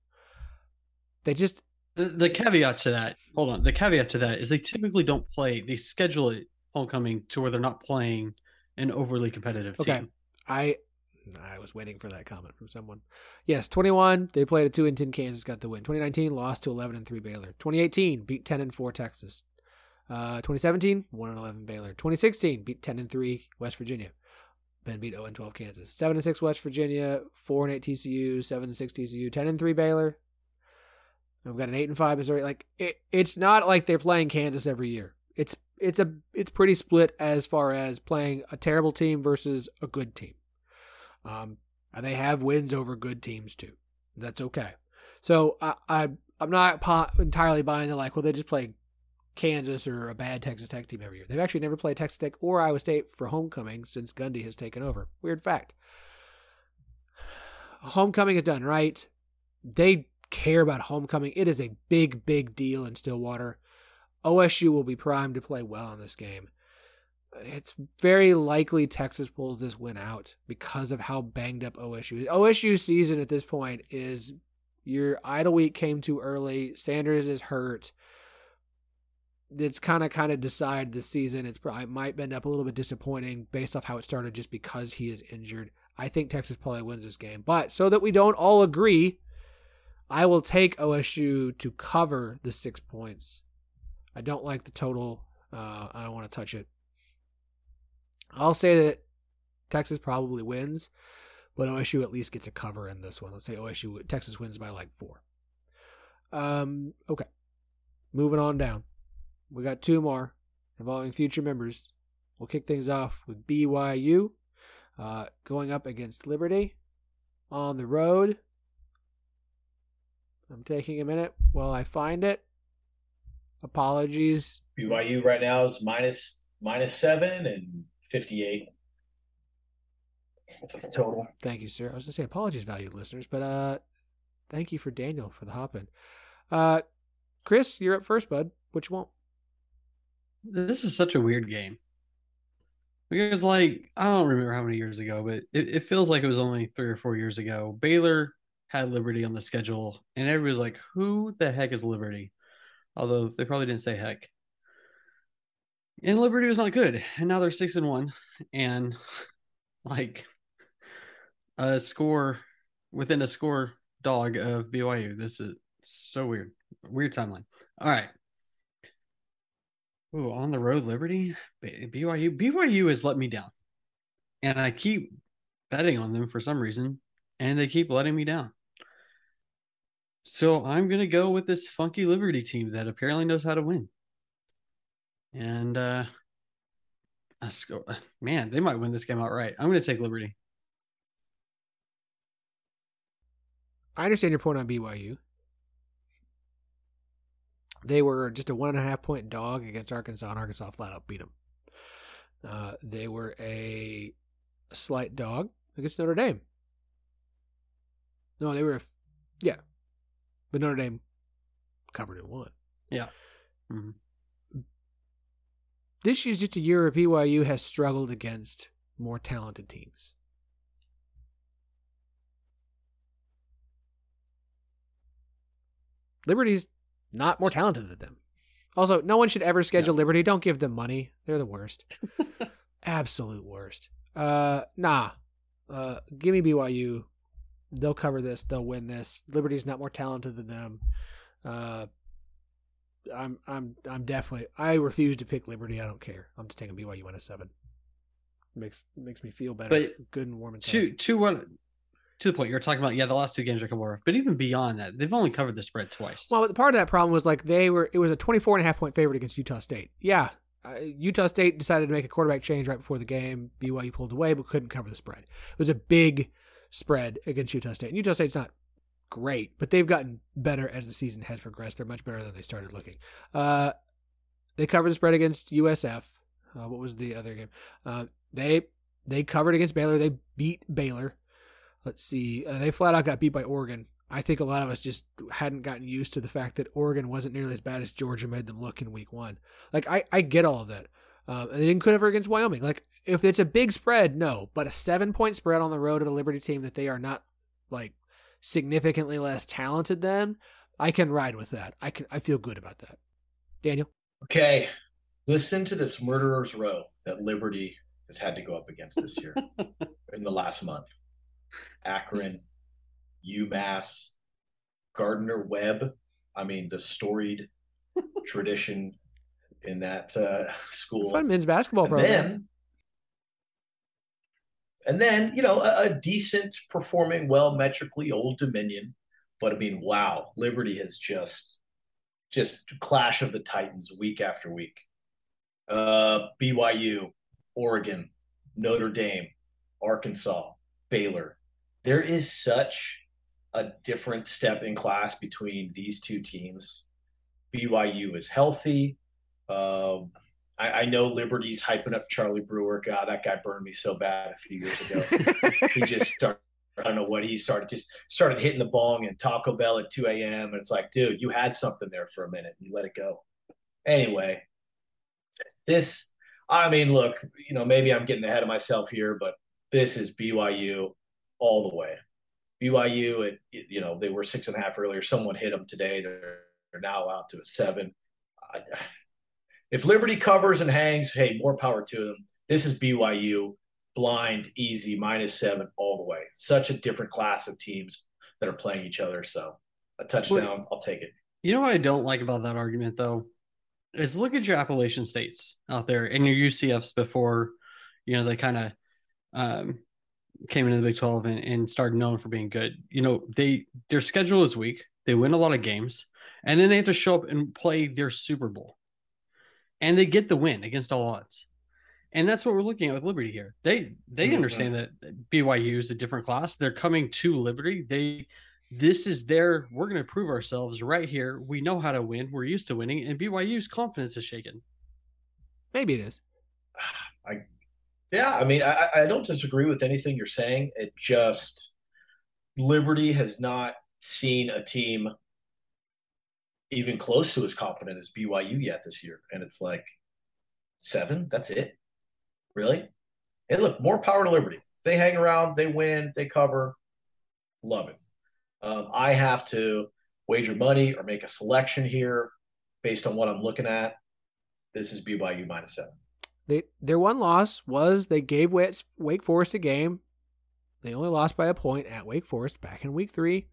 They just... The, the caveat to that, hold on, the caveat to that is they typically don't play, they schedule it homecoming to where they're not playing an overly competitive team. Okay. I... I was waiting for that comment from someone. Yes, twenty-one, they played a two and ten Kansas, got the win. twenty nineteen, lost to eleven and three Baylor. twenty eighteen, beat ten and four Texas. Uh, twenty seventeen, one and eleven Baylor. twenty sixteen, beat ten and three West Virginia. Then beat oh and twelve Kansas. seven and six West Virginia, four and eight T C U, seven and six T C U, ten and three Baylor. We've got an eight and five Missouri. Like it, it's not like they're playing Kansas every year. It's it's a it's pretty split as far as playing a terrible team versus a good team. Um, and they have wins over good teams too. That's okay. So I, I I'm not po- entirely buying the like, well, they just play Kansas or a bad Texas Tech team every year. They've actually never played Texas Tech or Iowa State for homecoming since Gundy has taken over. Weird fact. Homecoming is done right. They care about homecoming. It is a big, big deal in Stillwater. O S U will be primed to play well in this game. it's very likely Texas pulls this win out because of how banged up O S U is. O S U season at this point is your idle week came too early. Sanders is hurt. It's kind of kind of decide the season. It's probably might end up a little bit disappointing based off how it started just because he is injured. I think Texas probably wins this game. But so that we don't all agree, I will take O S U to cover the six points. I don't like the total. Uh, I don't want to touch it. I'll say that Texas probably wins, but O S U at least gets a cover in this one. Let's say O S U, Texas wins by like four. Um, okay. Moving on down. We got two more involving future members. We'll kick things off with B Y U uh, going up against Liberty on the road. I'm taking a minute while I find it. Apologies. B Y U right now is minus minus seven and fifty-eight. That's the total. Thank you, sir. I was going to say apologies, valued listeners, but uh, thank you for Daniel for the hop in. Uh, Chris, you're up first, bud. What you want? This is such a weird game. Because, like, I don't remember how many years ago, but it, it feels like it was only three or four years ago. Baylor had Liberty on the schedule, and everybody was like, who the heck is Liberty? Although they probably didn't say heck. And Liberty was not good. And now they're six and one. And, like, a score within a score dog of B Y U. This is so weird. Weird timeline. All right. Ooh, on the road, Liberty, B Y U. B Y U has let me down. And I keep betting on them for some reason, and they keep letting me down. So I'm going to go with this funky Liberty team that apparently knows how to win. And, uh, let's go. Man, they might win this game outright. I'm going to take Liberty. I understand your point on B Y U. They were just a one and a half point dog against Arkansas, and Arkansas flat out beat them. Uh, they were a slight dog against Notre Dame. No, they were, yeah. But Notre Dame covered and won. Yeah. Mm-hmm. This is just a year where B Y U has struggled against more talented teams. Liberty's not more talented than them. Also, no one should ever schedule yeah. Liberty. Don't give them money. They're the worst. Absolute worst. Uh, nah. Uh, give me B Y U. They'll cover this. They'll win this. Liberty's not more talented than them. Uh, I'm, I'm, I'm definitely. I refuse to pick Liberty. I don't care. I'm just taking B Y U minus seven. Makes makes me feel better. But good and warm inside. To to what to the point you're talking about. Yeah, the last two games are come over, but even beyond that, they've only covered the spread twice. Well, part of that problem was like they were. It was a twenty-four and a half point favorite against Utah State. Yeah. Uh, Utah State decided to make a quarterback change right before the game. B Y U pulled away, but couldn't cover the spread. It was a big spread against Utah State. And Utah State's not great, but they've gotten better as the season has progressed. They're much better than they started looking. Uh, they covered the spread against U S F. Uh, what was the other game? Uh, they they covered against Baylor. They beat Baylor. Let's see. Uh, they flat out got beat by Oregon. I think a lot of us just hadn't gotten used to the fact that Oregon wasn't nearly as bad as Georgia made them look in week one. Like, I, I get all of that. Um, and they didn't cover against Wyoming. Like, if it's a big spread, no. But a seven-point spread on the road at a Liberty team that they are not, like, significantly less talented than, I can ride with that. I can. I feel good about that. Daniel? Okay. Listen to this murderer's row that Liberty has had to go up against this year in the last month. Akron, UMass, Gardner-Webb. I mean, the storied tradition in that uh, school. Fun men's basketball and program. Then, and then, you know, a, a decent performing, well metrically Old Dominion. But I mean, wow, Liberty has just, just clash of the Titans week after week. Uh, B Y U, Oregon, Notre Dame, Arkansas, Baylor. There is such a different step in class between these two teams. B Y U is healthy. Um, I, I know Liberty's hyping up Charlie Brewer. God, that guy burned me so bad a few years ago. He just started, I don't know what he started, just started hitting the bong and Taco Bell at two a.m. And it's like, dude, you had something there for a minute and you let it go. Anyway, this, I mean, look, you know, maybe I'm getting ahead of myself here, but this is B Y U all the way. B Y U, it, it, you know, they were six and a half earlier. Someone hit them today. They're, they're now out to a seven. I, if Liberty covers and hangs, hey, more power to them. This is B Y U, blind, easy, minus seven all the way. Such a different class of teams that are playing each other. So a touchdown, well, I'll take it. You know what I don't like about that argument, though, is look at your Appalachian states out there and your U C Fs before, you know, they kind of um, came into the Big twelve and, and started known for being good. You know, they their schedule is weak. They win a lot of games, and then they have to show up and play their Super Bowl. And they get the win against all odds. And that's what we're looking at with Liberty here. They they mm-hmm. understand that B Y U is a different class. They're coming to Liberty. They This is their, we're going to prove ourselves right here. We know how to win. We're used to winning. And B Y U's confidence is shaken. Maybe it is. I, yeah, I mean, I, I don't disagree with anything you're saying. It just, Liberty has not seen a team even close to as confident as B Y U yet this year. And it's like, seven? That's it? Really? Hey, look, more power to Liberty. They hang around, they win, they cover. Love it. Um, I have to wager money or make a selection here based on what I'm looking at. This is B Y U minus seven. They, their one loss was they gave Wake Forest a game. They only lost by a point at Wake Forest back in week three.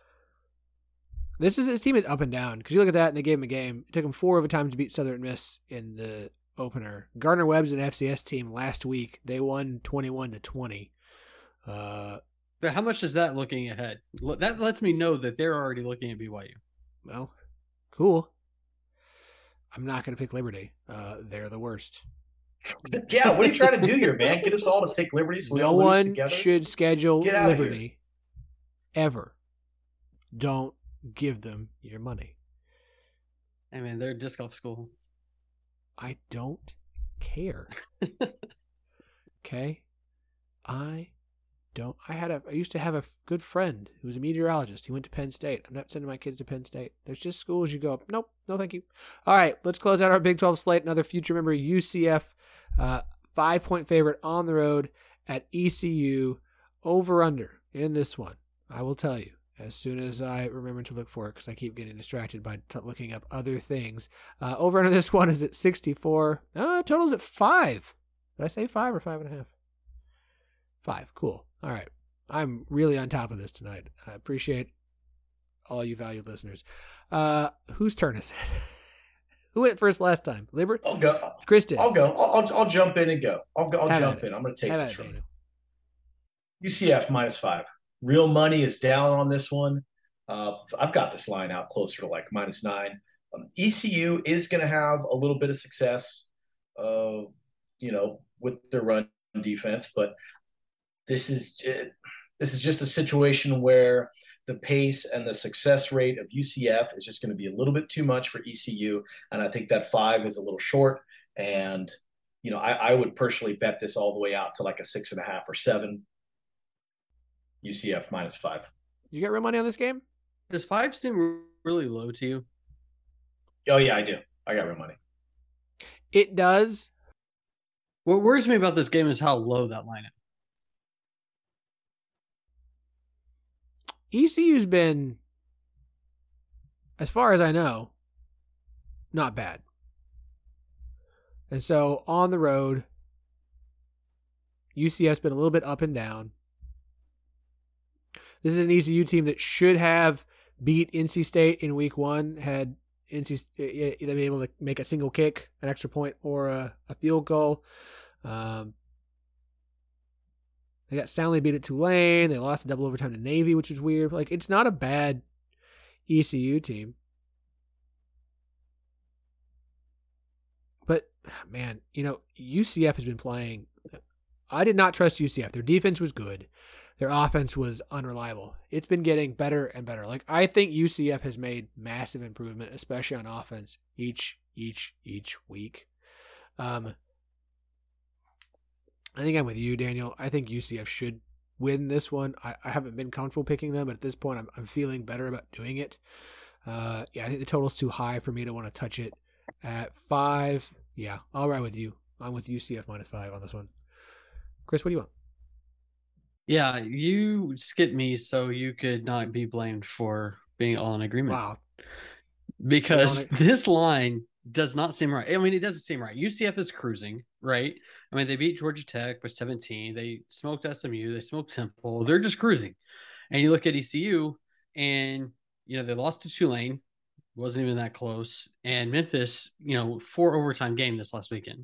This is this team is up and down because you look at that and they gave them a game. It took them four overtimes to beat Southern Miss in the opener. Gardner Webb's an F C S team last week. They won twenty-one to twenty. Uh, But how much is that looking ahead? That lets me know that they're already looking at B Y U. Well, cool. I'm not going to pick Liberty. Uh, they're the worst. Yeah, what are you trying to do here, man? Get us all to take Liberty so we no all lose one together? Should schedule Get out of Liberty ever. Don't give them your money. I mean, they're a disc golf school. I don't care. Okay? I don't. I had a. I used to have a good friend who was a meteorologist. He went to Penn State. I'm not sending my kids to Penn State. There's just schools you go, nope, no thank you. All right, let's close out our Big twelve slate. Another future member, U C F, uh, five-point favorite on the road at E C U. Over-under in this one. I will tell you as soon as I remember to look for it because I keep getting distracted by t- looking up other things. Uh, over-under this one is at sixty-four. Uh, total's at five. Did I say five or five and a half? Five. Cool. All right. I'm really on top of this tonight. I appreciate all you valued listeners. Uh, whose turn is it? Who went first last time? Libert? I'll go. Kristen. I'll go. I'll, I'll, I'll jump in and go. I'll go. I'll Have jump in. I'm going to take Have this it, from you. Daniel. U C F minus five. Real money is down on this one. Uh, I've got this line out closer to like minus nine. Um, E C U is going to have a little bit of success, uh, you know, with their run defense, but this is this is just a situation where the pace and the success rate of U C F is just going to be a little bit too much for E C U, and I think that five is a little short. And you know, I, I would personally bet this all the way out to like a six and a half or seven. U C F minus five. You got real money on this game? Does five seem really low to you? Oh yeah, I do. I got real money. It does. What worries me about this game is how low that line is. E C U's been, as far as I know, not bad. And so on the road, U C F's been a little bit up and down. This is an E C U team that should have beat N C State in week one, had N C State been able to make a single kick, an extra point, or a, a field goal. Um, they got soundly beat at Tulane. They lost a double overtime to Navy, which is weird. Like, it's not a bad E C U team. But, man, you know, U C F has been playing. I did not trust U C F. Their defense was good. Their offense was unreliable. It's been getting better and better. Like, I think U C F has made massive improvement, especially on offense, each, each, each week. Um, I think I'm with you, Daniel. I think U C F should win this one. I, I haven't been comfortable picking them, but at this point, I'm, I'm feeling better about doing it. Uh, yeah, I think the total's too high for me to want to touch it. At five, yeah, I'll ride with you. I'm with U C F minus five on this one. Chris, what do you want? Yeah, you skipped me so you could not be blamed for being all in agreement. Wow. Because this line does not seem right. I mean, it doesn't seem right. U C F is cruising, right? I mean, they beat Georgia Tech by seventeen. They smoked S M U. They smoked Temple. They're just cruising. And you look at E C U, and, you know, they lost to Tulane. Wasn't even that close. And Memphis, you know, four overtime game this last weekend.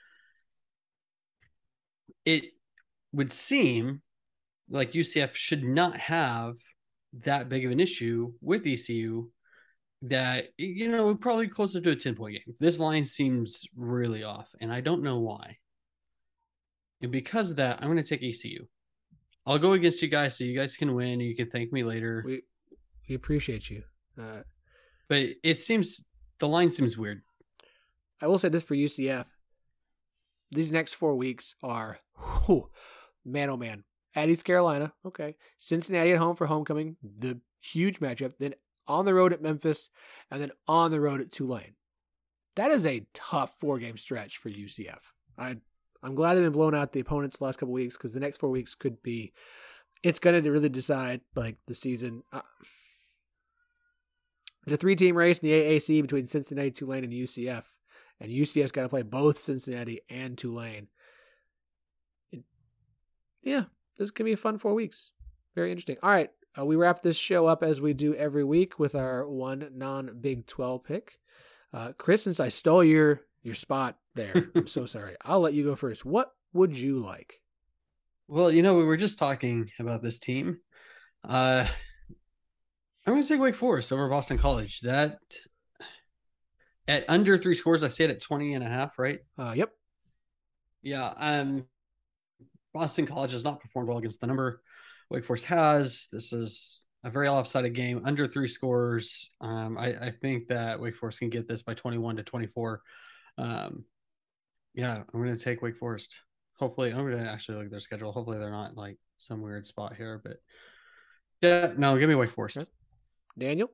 It would seem like U C F should not have that big of an issue with E C U that, you know, probably closer to a ten-point game. This line seems really off, and I don't know why. And because of that, I'm going to take E C U. I'll go against you guys so you guys can win, and you can thank me later. We we appreciate you. Uh, but it seems, the line seems weird. I will say this for U C F. These next four weeks are, whew, man, oh man. At East Carolina, okay. Cincinnati at home for homecoming, the huge matchup. Then on the road at Memphis, and then on the road at Tulane. That is a tough four-game stretch for U C F. I, I'm glad they've been blown out the opponents the last couple weeks, because the next four weeks could be, it's going to really decide like the season. Uh, it's a three-team race in the A A C between Cincinnati, Tulane, and U C F. And U C F's got to play both Cincinnati and Tulane. It, yeah, this is going to be a fun four weeks. Very interesting. All right. Uh, we wrap this show up as we do every week with our one non-Big twelve pick. Uh, Chris, since I stole your your spot there, I'm so sorry. I'll let you go first. What would you like? Well, you know, we were just talking about this team. Uh, I'm going to take Wake Forest over Boston College. That at under three scores, I say it at twenty and a half, right? Uh, yep. Yeah. Um, Boston College has not performed well against the number Wake Forest has. This is a very lopsided game, under three scores. Um, I, I think that Wake Forest can get this by twenty-one to twenty-four. Um, yeah, I'm going to take Wake Forest. Hopefully, I'm going to actually look at their schedule. Hopefully, they're not like some weird spot here, but yeah, no, give me Wake Forest. Okay. Daniel?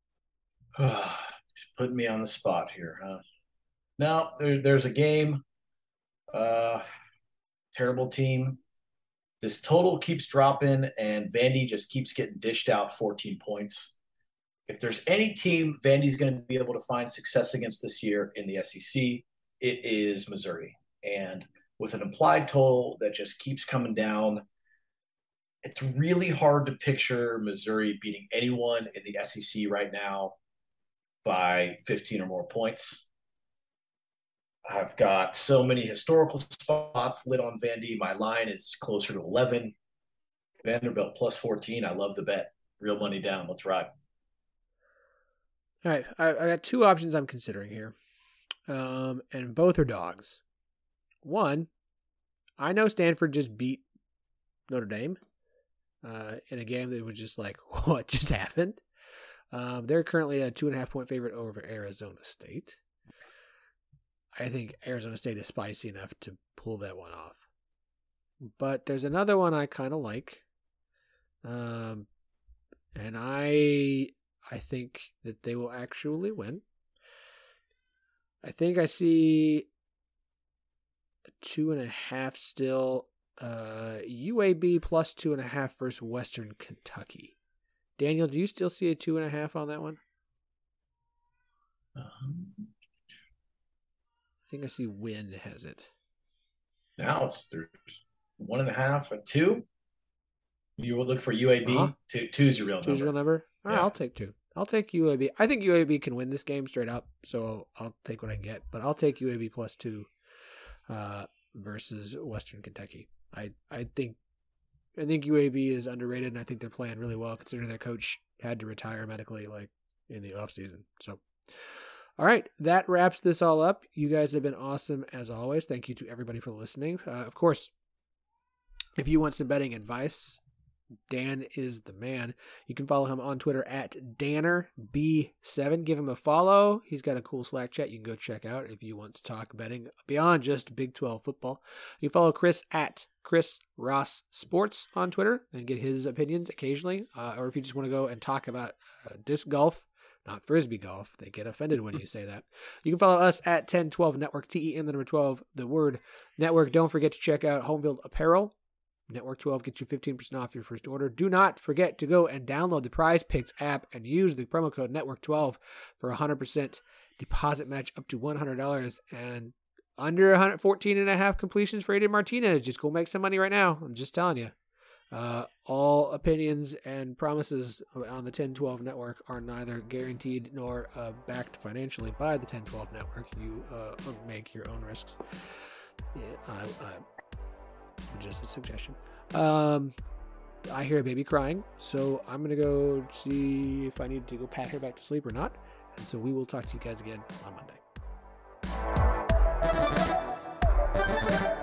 Just putting me on the spot here, huh? Now, there, there's a game. Uh, terrible team. This total keeps dropping, and Vandy just keeps getting dished out fourteen points. If there's any team Vandy's going to be able to find success against this year in the S E C, it is Missouri. And with an implied total that just keeps coming down, it's really hard to picture Missouri beating anyone in the S E C right now by fifteen or more points. I've got so many historical spots lit on Vandy. My line is closer to eleven. Vanderbilt plus fourteen. I love the bet. Real money down. Let's ride. All right. I, I got two options I'm considering here. Um, and both are dogs. One, I know Stanford just beat Notre Dame uh, in a game that was just like, what just happened? Um, they're currently a two and a half point favorite over Arizona State. I think Arizona State is spicy enough to pull that one off. But there's another one I kind of like. Um, and I I think that they will actually win. I think I see a two and a half still. Uh, U A B plus two and a half versus Western Kentucky. Daniel, do you still see a two and a half on that one? Um, I think I see Win has it. now it's there's one and a half, a two. You will look for U A B. Uh-huh. Two, two's your real Two's number. your number? All right, Yeah. I'll take two. I'll take U A B. I think U A B can win this game straight up, so I'll take what I can get. But I'll take U A B plus two uh, versus Western Kentucky. I, I think I think U A B is underrated, and I think they're playing really well considering their coach had to retire medically like in the offseason. So, all right, that wraps this all up. You guys have been awesome as always. Thank you to everybody for listening. Uh, of course, if you want some betting advice, Dan is the man. You can follow him on Twitter at Danner B seven. Give him a follow. He's got a cool Slack chat you can go check out if you want to talk betting beyond just Big twelve football. You can follow Chris at Chris Ross Sports on Twitter and get his opinions occasionally. Uh, or if you just want to go and talk about uh, disc golf, not Frisbee golf. They get offended when you say that. You can follow us at ten twelve Network, T E N, the number twelve, the word network. Don't forget to check out Homefield Apparel. Network twelve gets you fifteen percent off your first order. Do not forget to go and download the Prize Picks app and use the promo code Network twelve for a one hundred percent deposit match up to one hundred dollars. And under one hundred fourteen and a half completions for Adrian Martinez. Just go make some money right now. I'm just telling you. Uh, all opinions and promises on the ten twelve Network are neither guaranteed nor uh, backed financially by the ten twelve Network. You uh, make your own risks. Yeah, I, I, just a suggestion. Um, I hear a baby crying, so I'm going to go see if I need to go pat her back to sleep or not. And so we will talk to you guys again on Monday.